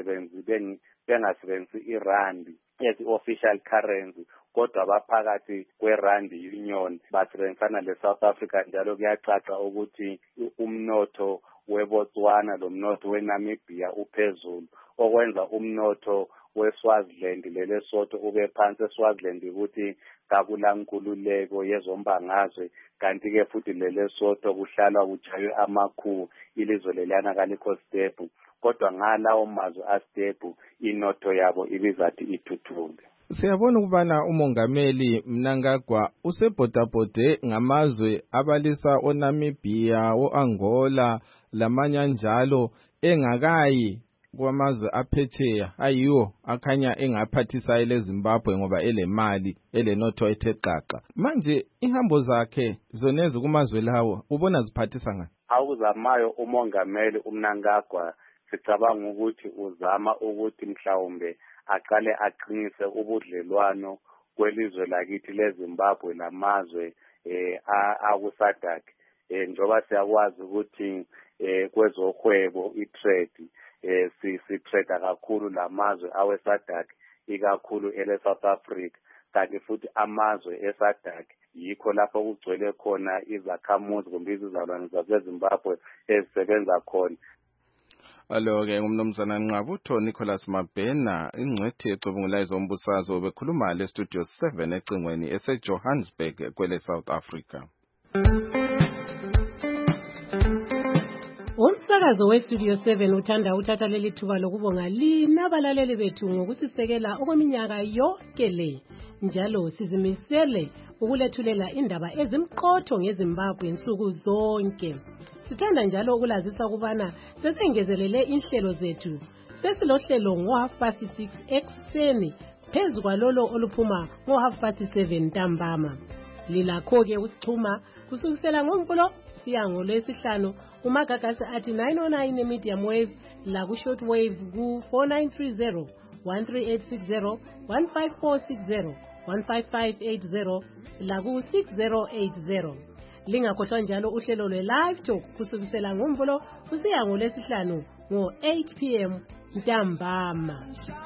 bengasebenzisi irandi as official currency kodwa baphakathi kwe-Rand Union basebenzisana le-South Africa. Njalo kuyacaca ukuthi umnotho weBotswana lomnotho weNamibia uphezulu okwenza umnotho weSwaziland leLesotho ube phansi. eSwaziland ukuthi kakulankululeko yezombangazwe kanti-ke futhi leLesotho kuhlalwa kujaywe amakhu ilizwe leliyana kalikho stable kodwa ngalawo mazwe astable inotho yabo ibizathi ithuthuke. Siyabona ukubana umongameli Mnangagwa usebhodabhode ngamazwe abalisa oNamibia, oAngola lamanye njalo engakayi kwamazwe aphetsheya ayiwo akhanya engaphathisa eleZimbabwe ngoba elemali elenotho ethe xaxa. Manje ihambo zakhe zonezi kumazwe lawo ubona ziphathisa ngani? Awuzamayo umongameli uMnangagwa sicabanga ukuthi uzama ukuthi mhlawumbe aqale aqinise ubudlelwano kwelizwe lakithi leZimbabwe lamazwe akuSADC. Njoba siyakwazi ukuthi kwezohwebo i-trade sitrade kakhulu lamazwe aweSADC ikakhulu ele-South Africa kanti futhi amazwe eSADC yikho lapho kugcwele khona izakhamuzi kumbe izizalwane zaseZimbabwe ezisebenza khona. Alo-ke umnumzana Nqabutho Nicholas Mabhena ingcwethi ecubungula ezombusazwe bekhuluma leStudio 7 ecingweni eseJohannesburg kwele South Africa. Umsakazo weStudio 7 uthanda uthatha leli thuba lokubonga lina abalaleli bethu ngokusisekela okweminyaka yonke le. Njalo sizimisele ukulethulela indaba ezimqotho ngeZimbabwe insuku zonke. Sithanda njalo ukulazisa ukubana sesengezelele inhlelo zethu. Sesilohlelo ngo-6:30 ekuseni phezu kwalolo oluphuma ngo-7:30 ntambama. Lilakho-ke usixhuma kusukisela ngoMvulo siya ngoLwesihlanu umagagasi athi 909 medium wave la ku short wave ku 4930 13860 15460 15580 la ku 6080. Lingakhohlwa njalo uhlelo lwe-Live Talk kusukisela ngoMvulo kusiya ngoLwesihlanu ngo-8 p.m. ntambama.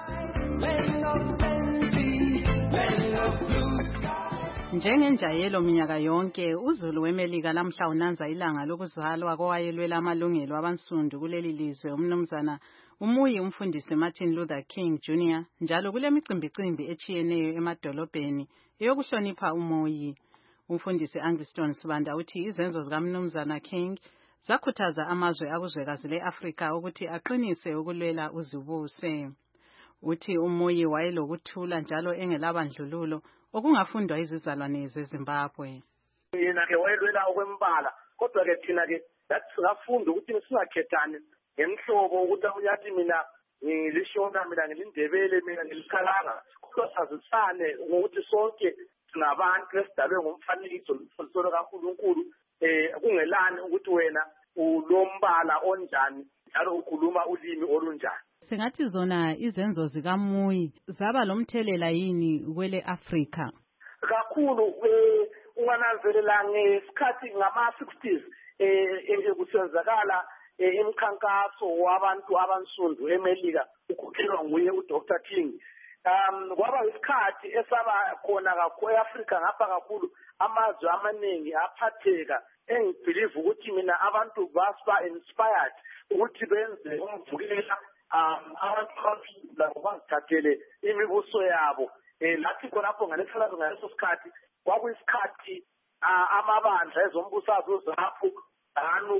Njengenjayelo minyaka yonke, uZulu weMelika lamhla unanza ilanga lokuzalwa kowayelwela amalungelo abansundu kuleli lizwe, umnumzana Umuyi umfundisi Martin Luther King Jr. Njalo kule micimbi echiyeneyo emadolobheni eyokuhlonipha uMoyi. Umfundisi Angliston Sibanda uthi izenzo zikaMnumzana King zakhuthaza amazwe akuzwekazi le-Afrika ukuthi aqinise ukulwela uzibuse. Uthi uMoyi wayelokuthula njalo engelabandlululo okungafundwa izizalwane zeZimbabwe. Yena ke wayelwela okwembala, kodwa ke thina ke singafunda ukuthi singakhethani ngemhlobo ukuthi uyathi mina ngilishona, mina ngilindebele, mina ngilikhalanga, kodwa sazisane ngokuthi sonke sinabantu esidalwe ngomfanekiso nomfundisi kaNkulunkulu, kungelani ukuthi wena ulombala onjani njalo ukhuluma ulimi olunjani. Singathi zona izenzo zikaMuyi zaba lomthelela yini kwele Afrika? Kakhulu ungananzelela ngesikhathi ngama-60s kusenzakala imkhankaso wabantu abansundu eMelika ukhokhelwa nguye uDr. King. Kwaba isikhathi esaba khona kakhulu eAfrika ngapha kakhulu amazwe amaningi aphatheka, engibelieve ukuthi mina abantu basiba inspired ukuthi benze umvukela abantu labo bazithathele imibuso yabo. Lathi khonapho ngaleso sikhathi kwakuyisikhathi amabandla ezombusazwe zaphu anu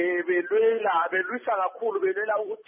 belwisa kakhulu, belwela ukuthi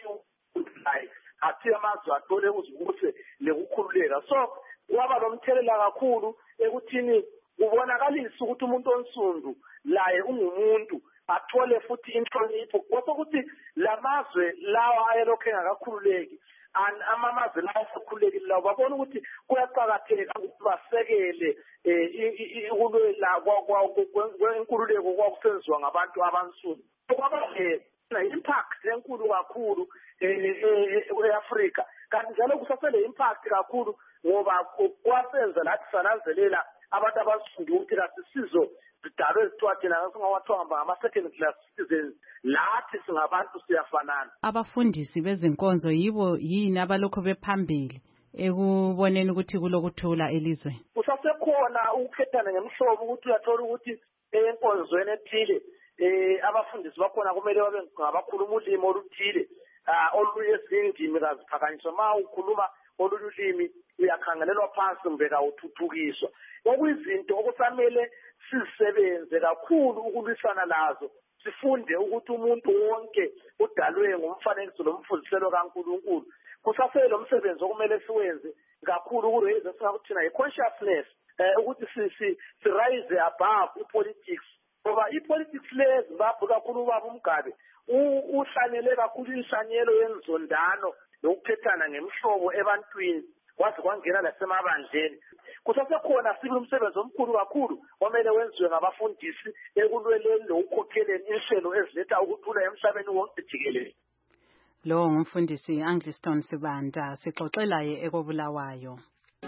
athi amazwe athole uzibuse lekukhululeka. So kwaba lomthelela kakhulu ekuthini kubonakalisa ukuthi umuntu onsundu laye ungumuntu, athole futhi inhlonipho, ukuthi lamazwe lawa ayelokhe engakakhululeki amazwe lawa asekhululekile lawo babona ukuthi kuyaqakatheka ukuthi basekele ukulwela kwenkululeko kwakusenziwa ngabantu abansundu. Kwaba impact enkulu kakhulu e-Afrika, kanti njalo kusasele impact kakhulu ngoba kwasenza lathi sananzelela abantu abansundu ukuthi kasisizo zidalwe ezithiwa thina singawathiwa ngama-second class citizens, lathi singabantu siyafanana. Abafundisi bezinkonzo yibo yini abalokho bephambili ekuboneni ukuthi kulokuthula elizweni? Kusasekhona ukukhethana ngemhlobo ukuthi uyathola ukuthi enkonzweni ethile abafundisi bakhona kumele babe ngabakhuluma ulimi oluthile oluyezindimi kaziphakanyiswa. Ma ukhuluma olunye ulimi uyakhangelelwa phansi mbe kawuthuthukiswa. Okuyizinto okusamele sisebenze kakhulu ukulwisana lazo, sifunde ukuthi umuntu wonke udalwe ngumfanekiso lomfundiselo kaNkulunkulu. Kusasele lo msebenzi okumele siwenze kakhulu ukuraise esingakuthina i-consciousness, ukuthi si-rise above i-politics. Ngoba i-politics leZimbabwe kakhulu ubaba uMgabe uhlanyele kakhulu inhlanyelo yenzondano nokukhethana ngemhlobo ebantwini, kwaze kwangena lasemabandleni. Kusasekhona sibili umsebenzi omkhulu kakhulu omele wenziwe ngabafundisi ekulweleni lokukhokheleni inhlelo eziletha ukuthula emhlabeni wonke jikelele. Lo ngumfundisi Angliston Sibanda, sixoxelaye ekobulawayo.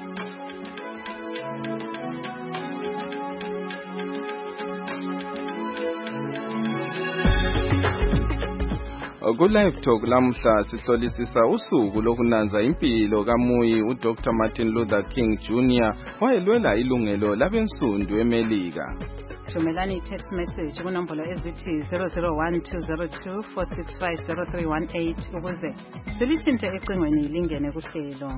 Ku-Live Talk lamhla sihlolisisa usuku lokunanza impilo kaMuyi uDr. Martin Luther King Jr. wayelwela ilungelo labensundu eMelika. Thumelani i-text message kunombolo ezithi 0012024650318 ukuze silithinte ecingweni lingene kuhlelo.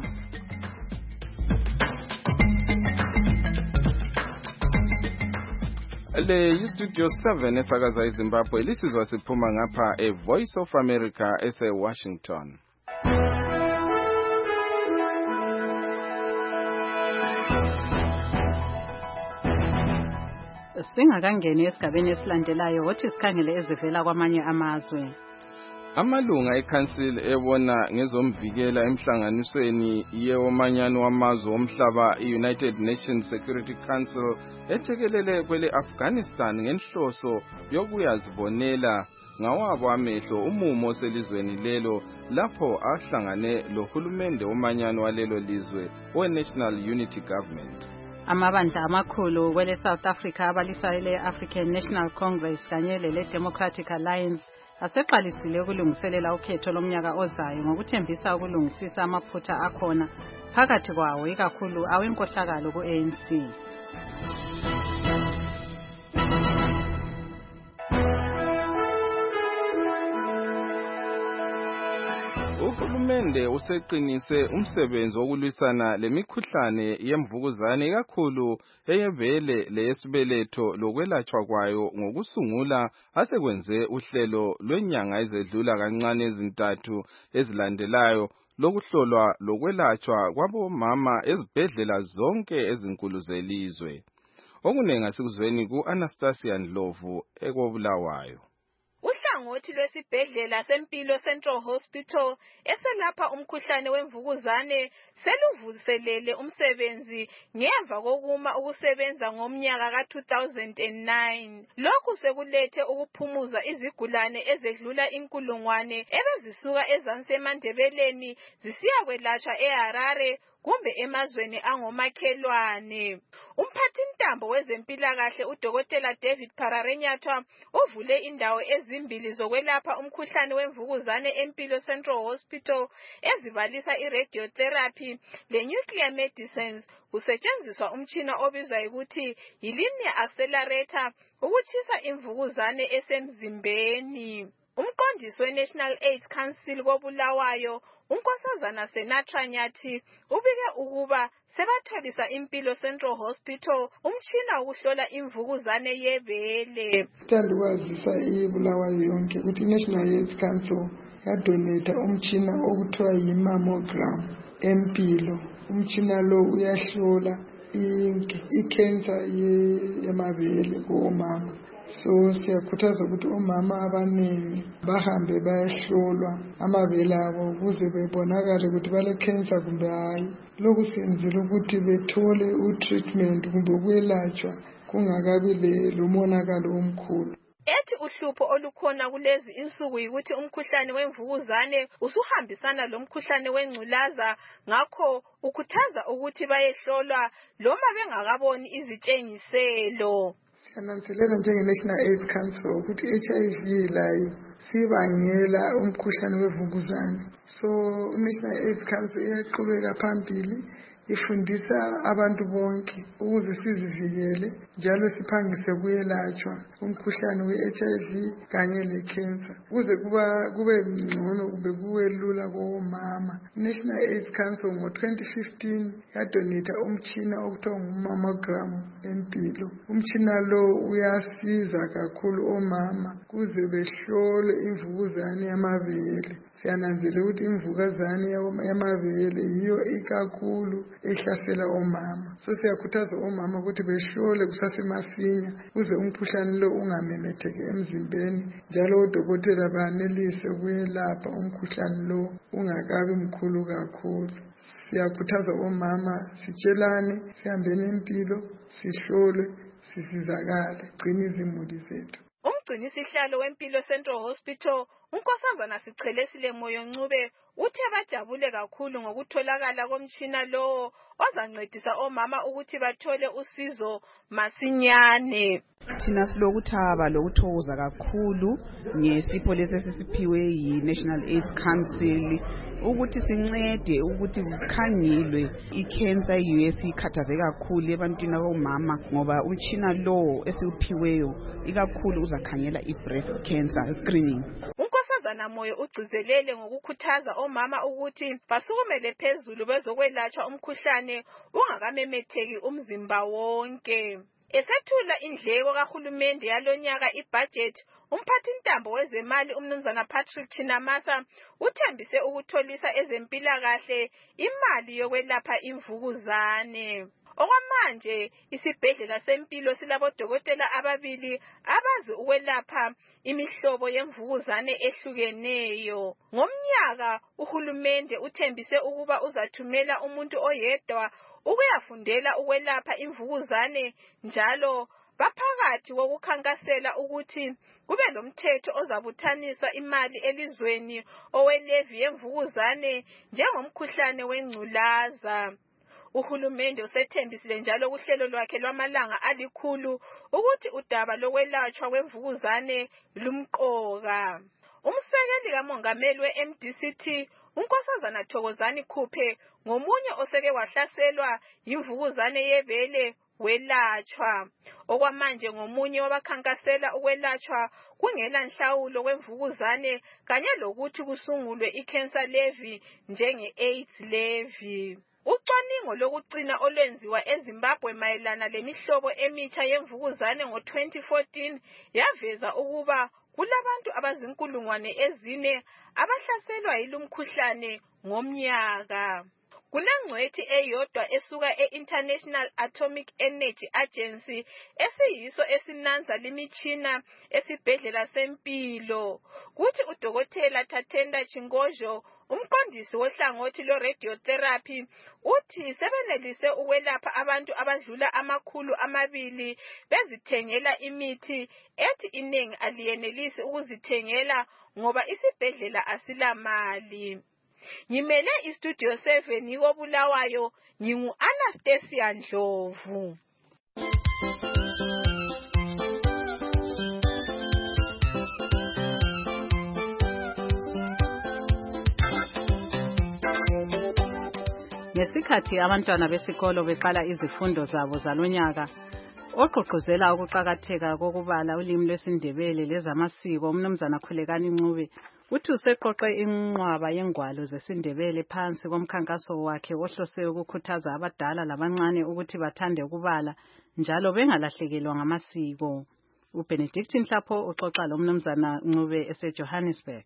Le yi-Studio 7 esakaza eZimbabwe, lisizwa siphuma ngapha e-Voice of America ese-Washington. Singakangeni esigabeni esilandelayo, wothi sikhangele ezivela kwamanye amazwe. Amalunga eCouncil ebona ngezomvikela emhlanganisweni yewomanyano wamazwe omhlaba i-United Nations Security Council ethekelele kwele Afghanistan ngenhloso yokuyazibonela ngawabo amehlo umumo oselizweni lelo lapho ahlangane lohulumende womanyano walelo lizwe we-National Unity Government. Amabandla amakhulu kwele South Africa abalisayo le-African National Congress kanye lele-Democratic Alliance aseqalisile ukulungiselela ukhetho lomnyaka ozayo ngokuthembisa ukulungisisa amaphutha akhona phakathi kwawo ikakhulu awenkohlakalo ku-ANC. Uhulumende useqinise umsebenzi wokulwisana lemikhuhlane yemvukuzane ikakhulu eyebele leyesibeletho lokwelatshwa kwayo ngokusungula asekwenze uhlelo lwenyanga ezedlula kancane ezintathu ezilandelayo lokuhlolwa lokwelatshwa kwabomama ezibhedlela zonke ezinkulu zelizwe. Okunengi asikuzweni ku-Anastasia Ndlovu ekobulawayo. Uhlangothi lwesibhedlela sempilo Central Hospital eselapha umkhuhlane wemvukuzane seluvuselele umsebenzi ngemva kokuma ukusebenza ngomnyaka ka-2009. Lokhu sekulethe ukuphumuza izigulane ezedlula inkulungwane ebezisuka ezansemandebeleni zisiya kwelatshwa eHarare kumbe emazweni angomakhelwane. Umphathintambo wezempilakahle uDokotela David Pararenyathwa uvule indawo ezimbili zokwelapha umkhuhlane wemvukuzane empilo Central Hospital ezibalisa iradiotherapy le-nuclear medicines. Kusetshenziswa umtshina obizwa ukuthi yi-linear accelerator ukutshisa imvukuzane esemzimbeni. Umqondisi we-National AIDS Council kobulawayo unkosazana Senatra Nyathi ubike ukuba sebatholisa impilo Central Hospital umtshina wokuhlola imvukuzane yebele. Ngithanda ukwazisa ibulawayo yonke ukuthi i-National AIDS Council yadonate umtshina okuthiwa yi-mammogram empilo. Umtshina lo uyahlola i-cancer yamabele kuomama. So siyakhuthaza ukuthi omama abaningi bahambe bayahlolwa amabele abo ukuze bebonakale ukuthi bale cancer kumbe hayi. Lokhu senzela ukuthi bethole treatment kumbe ukwelatshwa kungakabi lomonakalo omkhulu. Ethi uhlupho olukhona kulezi insuku yikuthi umkhuhlane wemvukuzane usuhambisana lomkhuhlane wengculaza, ngakho ukhuthaza ukuthi bayehlolwa noma bengakaboni izitshengiselo. Siyananzelela njenge-National AIDS Council ukuthi HIV layo sibangela umkhuhlane wemvukuzane. So i-National AIDS Council iyaqhubeka phambili ifundisa abantu bonke ukuze sizivikele njalo siphangise kuyelatshwa umkhuhlane we-HIV kanye le-cancer ukuze kube ngcono kube kuwe lula komama. I-National AIDS Council ngo-2015 yadonate umtshina okuthiwa ngu-mammogram empilo. Umtshina lo uyasiza kakhulu omama kuze behlole imvukuzane yamabele. Siyananzelela ukuthi imvukuzane yamabele yiyo ikakhulu ehlasela omama. So siyakhuthaza omama ukuthi behlole kusasemasinya ukuze umkhuhlane lo ungamemetheki emzimbeni njalo odokotela banelise ukuyelapha umkhuhlane lo ungakabi mkhulu kakhulu. Siyakhuthaza omama sitshelane sihambeni empilo sihlole sisizakale gcina izimuli zethu. Umgcinisihlalo wempilo Central Hospital unkosazana Sichelesile Moyo Ncube uthe bajabule kakhulu ngokutholakala komtshina lowo ozancedisa omama ukuthi bathole usizo masinyane. Thina silokuthaba lokuthokoza kakhulu ngesipho lesi esisiphiwe yi-National AIDS Council ukuthi sincede ukuthi kukhangelwe i-cancer e-US ikhathaze kakhulu ebantwini abomama ngoba umtshina lo esiwuphiweyo ikakhulu uzakhangela i-breast cancer screening. Unkosazana Moyo ugcizelele ngokukhuthaza omama ukuthi basukumele phezulu bezokwelatshwa umkhuhlane ungakamemetheki umzimba wonke. Esethula indleko kahulumende yalonyaka ibudget, umphathintambo wezemali umnumzana Patrick Chinamasa uthembise ukutholisa ezempilakahle imali yokwelapha imvukuzane. Okwamanje isibhedlela sempilo silabodokotela ababili abazi ukwelapha imihlobo yemvukuzane ehlukeneyo. Ngomnyaka uhulumende uthembise ukuba uzathumela umuntu oyedwa ukuyafundela ukwelapha imvukuzane njalo baphakathi kokukhankasela ukuthi kube lomthetho ozabuthanisa imali elizweni owelevi yemvukuzane njengomkhuhlane wengculaza. Uhulumende usethembisile njalo kuhlelo lwakhe lwamalanga 100 ukuthi udaba lokwelatshwa kwemvukuzane lumqoka. Umsekeli kamongameli we-MDCT uNkosazana Thokozani Khuphe ngomunye oseke wahlaselwa imvukuzane yebele welatshwa. Okwamanje ngomunye wabakhankasela ukwelatshwa kungela nhlawulo kwemvukuzane kanye lokuthi kusungulwe i-cancer levy njenge-AIDS levy. Ucwaningo lokugcina olwenziwa eZimbabwe mayelana lemihlobo emitsha yemvukuzane ngo-2014 yaveza ukuba kulabantu abazinkulungwane ezine abahlaselwa yilumkhuhlane ngomnyaka. Kunengcwethi eyodwa esuka e-International Atomic Energy Agency esiyiso esinanza limitshina esibhedlela sempilo. Kuthi udokotela Tatenda Chingojo, umqondisi wohlangothi lo-radiotherapy, uthi sebenelise ukwelapha abantu abadlula 200 bezithengela imithi ethi inengi aliyenelisi ukuzithengela ngoba isibhedlela asilamali. Ngimele iStudio 7 koBulawayo, ngingu-Anastasia Ndlovu. Ngesikhathi abantwana besikolo beqala izifundo zabo zalonyaka, ogqugquzela ukuqakatheka kokubala ulimi lwesiNdebele lezamasiko uMnumzana Khulekani Ncube uthi useqoqe inqwaba yengwalo zesiNdebele phansi komkhankaso wakhe ohlose ukukhuthaza abadala labancane ukuthi bathande ukubala njalo bengalahlekelwa ngamasiko. uBenedict Nhlapho uxoxa loMnumzana Ncube eseJohannesburg.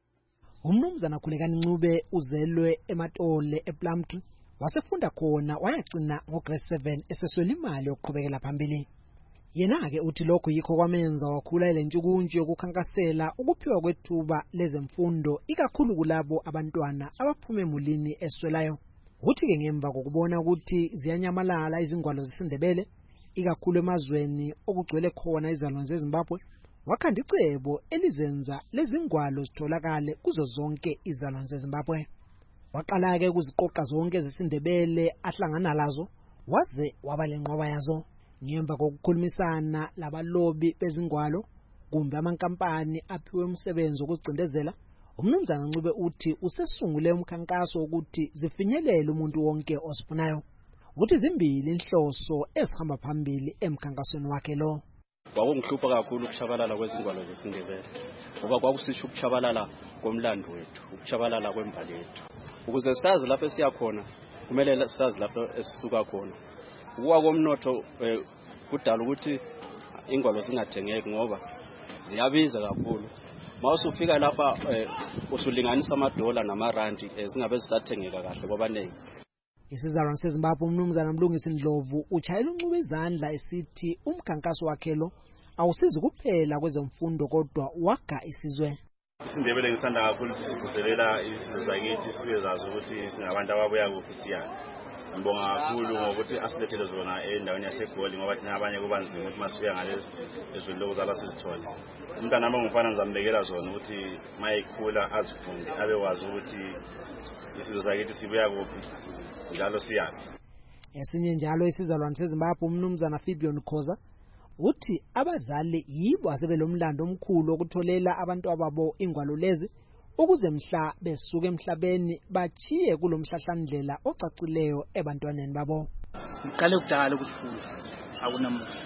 uMnumzana Khulekani Ncube uzelwe eMatole ePlumtree, wasefunda khona wayagcina ngograde 7 eseswela imali yokuqhubekela phambili. Yena-ke uthi lokho yikho kwamenza wakhula elentshukuntshu yokukhankasela ukuphiwa kwethuba lezemfundo ikakhulu kulabo abantwana abaphume emulini eswelayo. Uthi-ke ngemva kokubona ukuthi ziyanyamalala izingwalo zesiNdebele ikakhulu emazweni okugcwele khona izalwane zeZimbabwe, wakhanda icebo elizenza lezingwalo zitholakale kuzo zonke izalwane zeZimbabwe. Waqala-ke ukuziqoqa zonke zesiNdebele ahlangana lazo waze waba lenqwaba yazo. Ngemva kokukhulumisana labalobi bezingwalo kumbe amankampani aphiwe umsebenzi wokuzicindezela, uMnumzana Ncube uthi usesungule umkhankaso ukuthi zifinyelele umuntu wonke osifunayo. Uthi zimbili inhloso ezihamba phambili emkhankasweni wakhe lo. Kwakungihlupha kakhulu ukuchabalala kwezingwalo zesiNdebele ngoba kwakusisho ukuchabalala komlando wethu, ukuchabalala kwembali yethu. Ukuze sazi lapho esiya khona kumele sazi lapho esisuka khona. Ukuwa komnotho kudala ukuthi ingwalo zingathengeki ngoba ziyabiza kakhulu. Mawusufika lapha usulinganisa amadola namarandi zingabe zisathengeka kahle kwabanengi. Isizalwane seZimbabwe uMnumzana Mlungisi Ndlovu utshayela uNcube izandla esithi umkhankaso wakhe lo awusizi kuphela kwezemfundo kodwa waga isizwe. IsiNdebele ngisanda kakhulu ukuthi sivuselela isizwe sakithi sibe zazi ukuthi singabantu ababuya kuphi siya. Ngibonga kakhulu ngokuthi asilethele zona endaweni yaseGoli ngoba thina abanye kubanzima ukuthi masibuya ngale ezweni lokuzalwa sizithole. Umntana nami ngumfana ngizambekela zona ukuthi mayikhula azifunde abewazi ukuthi isizwe sakithi sibuya kuphi njalo siyaphi. Esinye njalo isizalwane seZimbabwe uMnumzana Fibion Khoza uthi abazali yibo asebelomlando omkhulu okutholela abantu ababo ingwalo lezi ukuze mhla besuka emhlabeni bachiye kulomhlahlandlela ocacileyo ebantwaneni babo. Ngiqale ukudala ukufunda akunamuhla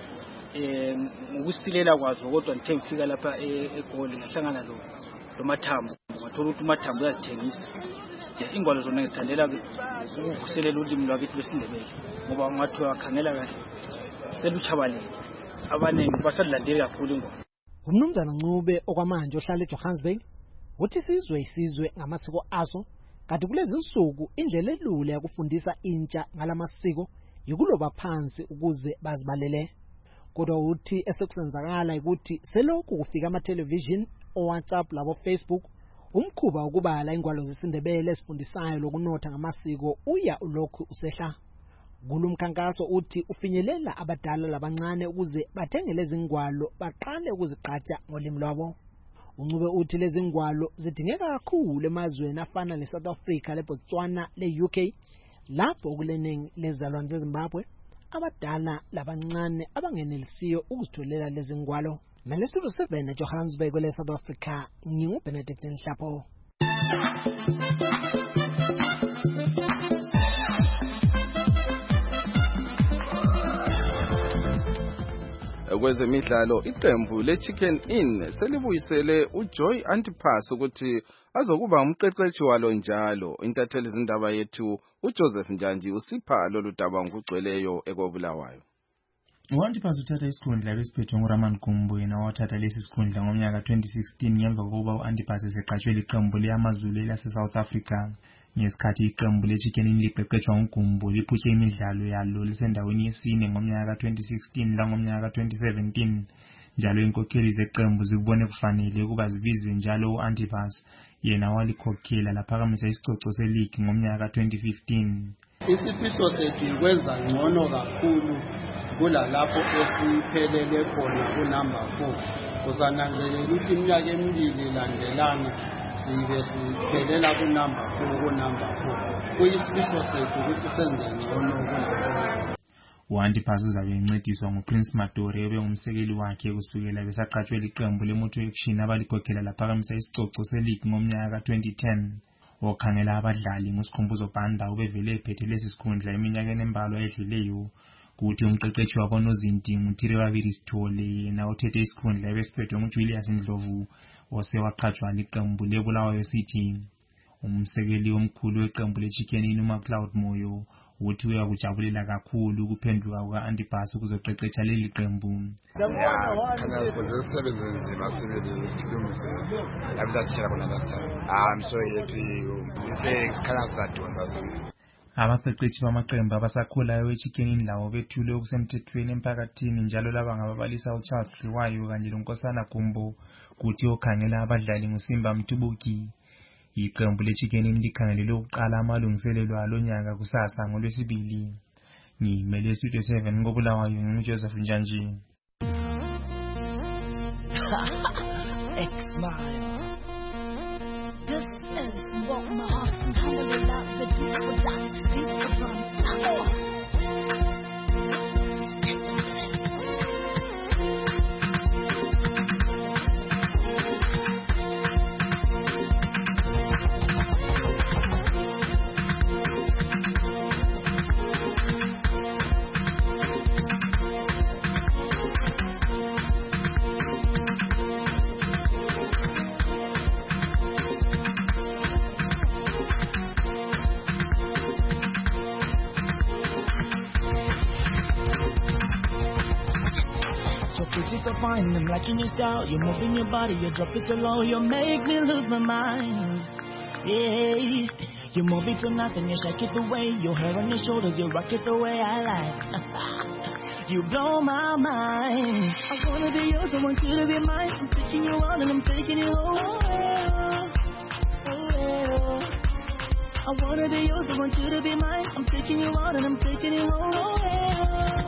ngokusilela kwazo kodwa ngithe ngifika lapha eGoli ngahlangana lo Mathambo, ngathola ukuthi uMathambo uyazithengisa. Ingwalo zona ngithandela ukuvuselela ulimi lwakithi lwesiNdebele ngoba ngathi wakhangela kahle seluchabalele abaningi basalandeli kakhulu ingwalo. uMnumzana Ncube okwamanje ohlala eJohannesburg uthi isizwe ngamasiko aso, kanti kulezi insuku indlela elula yakufundisa intsha ngalamasiko yikuloba phansi ukuze bazibalele. Kodwa uthi esekusenzakala ukuthi selokhu kufika ama-television, WhatsApp labo Facebook, umkhuba ukubala ingwalo zesiNdebele esifundisayo lokunotha ngamasiko uya ulokhu usehla. Kulumkhankaso uthi ufinyelela abadala labancane ukuze bathenge lezi ngwalo baqale ukuzigqaja ngolimi lwabo. uNcube uthi lezi ngwalo zidingeka kakhulu emazweni afana leSouth Africa, leBotswana, leUK lapho kuleningi lezalwane zeZimbabwe abadala labancane abangenelisiyo ukuzitholela lezi ngwalo. Studio 7 eJohannesburg kule South Africa, nginguBenedict Nhlapo. Kwezemidlalo iqembu leChicken Inn selibuyisele uJoy Antipas ukuthi azokuba umqeqeshi walo njalo. Intatheli izindaba yethu uJoseph Njanji usipha lolu daba ngokugcweleyo ekobulawayo. U-Antipas uthatha isikhundla besiphethwe nguRaman Gumbo yena wathatha lesi sikhundla ngomnyaka 2016 ngemva kokuba u-Antipas eseqashwe liqembu leAmaZulu lase-South Africa. Ngesikhathi iqembu leChicken Inn liqeqeshwa nguGumbo liphushe imidlalo yalo lisendaweni yesine ngomnyaka 2016 langomnyaka 2017. Njalo inkokheli zeqembu zikubone kufanele ukuba zibize njalo u-Antipas yena walikhokhela laphakamisa isicoco seligi ngomnyaka 2015. Isifiso sethu kwenza ngcono kakhulu kulalapho esiphelele khona kunumber 4. Uzananzelela ukuthi iminyaka emibili landelana sibe siphelela kunumber 4. Kuyisifiso sethu ukuthi senze ngcono kulapho. U-Antipas uzabe encediswa nguPrince Matore obengumsekeli wakhe kusukela besaqashwe liqembu leMoto Action abalikhokhela laphakamisa isicoco seligi ngomnyaka 2010. Okhangela abadlali nguSikhumbuzo Banda ubevele ephethe lesi sikhundla eminyakeni embalwa edluleyo. Kuthi umqeqeshi wabo nozinti nguThirewabili Sithole yena uthethe isikhundla ebesiphethwe nguJulius Ndlovu osewaqhatshwa liqembu leBulawayo City. Umsekeli omkhulu weqembu leChicken Inn uMacLeod Moyo uthi uyakujabulela kakhulu ukuphenduka kuka-Antipas ukuzoqeqesha leli qembu. Abaqeqeshi bamaqembu abasakhulayo weChicken Inn lawo bethule okusemthethweni emphakathini njalo laba ngababalisa uCharles Liwayo kanye loNkosana Gumbo. Kuthi okhangela abadlali nguSimba Mtubuki. Iqembu leChicken Inn likhangelele ukuqala amalungiselelo alonyaka kusasa ngoLwesibili. Ngimele Studio 7 ngobulawayo nguJoseph Njanji. This is what my heart and handle loves the deep from fine, I'm liking your style. You're moving your body, your drop is so low, you make me lose my mind. Yeah, you move it so nice and you shake it the way. Your hair on your shoulders, you rock it the way I like. You blow my mind. I wanna be yours, I want you to be mine. I'm taking you out and I'm taking you home. I wanna be yours, I want you to be mine. I'm taking you out and I'm taking you home.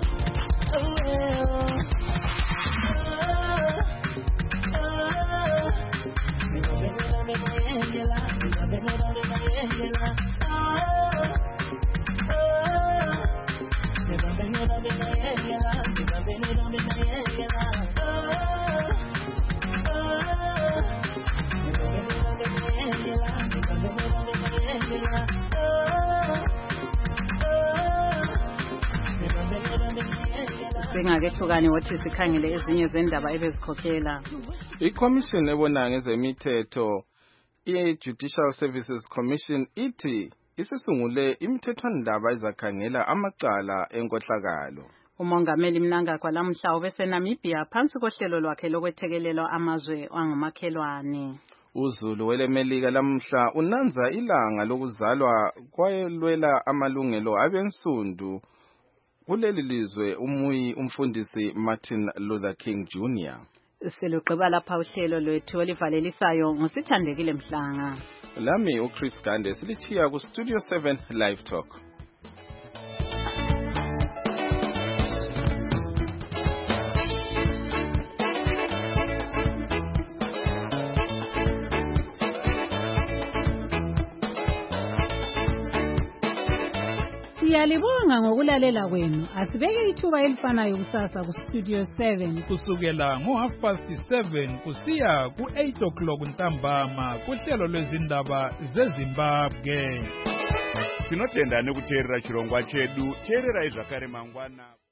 Singakehlukani wothi sikhangele ezinye zendaba ebezikhokhela. I-Commission ebona ngezemithetho i-Judicial Services Commission ithi isisungule imithethwandaba ezakhangela amacala enkohlakalo. Umongameli Mnangagwa lamhla obeseNamibia phansi kohlelo lwakhe lokwethekelelwa amazwe angumakhelwane. uZulu welemelika lamhla unanza ilanga lokuzalwa kwayelwela amalungelo abensundu kuleli lizwe umfundisi Martin Luther King Jr. Selugqiba lapha uhlelo lwethu olivalelisayo ngosithandekile Mhlanga. Lami uChris Gande silithiya ku Studio 7 Live Talk. Siyalibonga ngokulalela kwenu. Asibeke ithuba elifanayo kusasa ku Studio 7 kusukela ngo7:30 kusiya ku8 ntambama kuhlelo lwezindaba zeZimbabwe. Tinotenda nekuteerera chirongwa chedu. Teererai zvakare mangwana.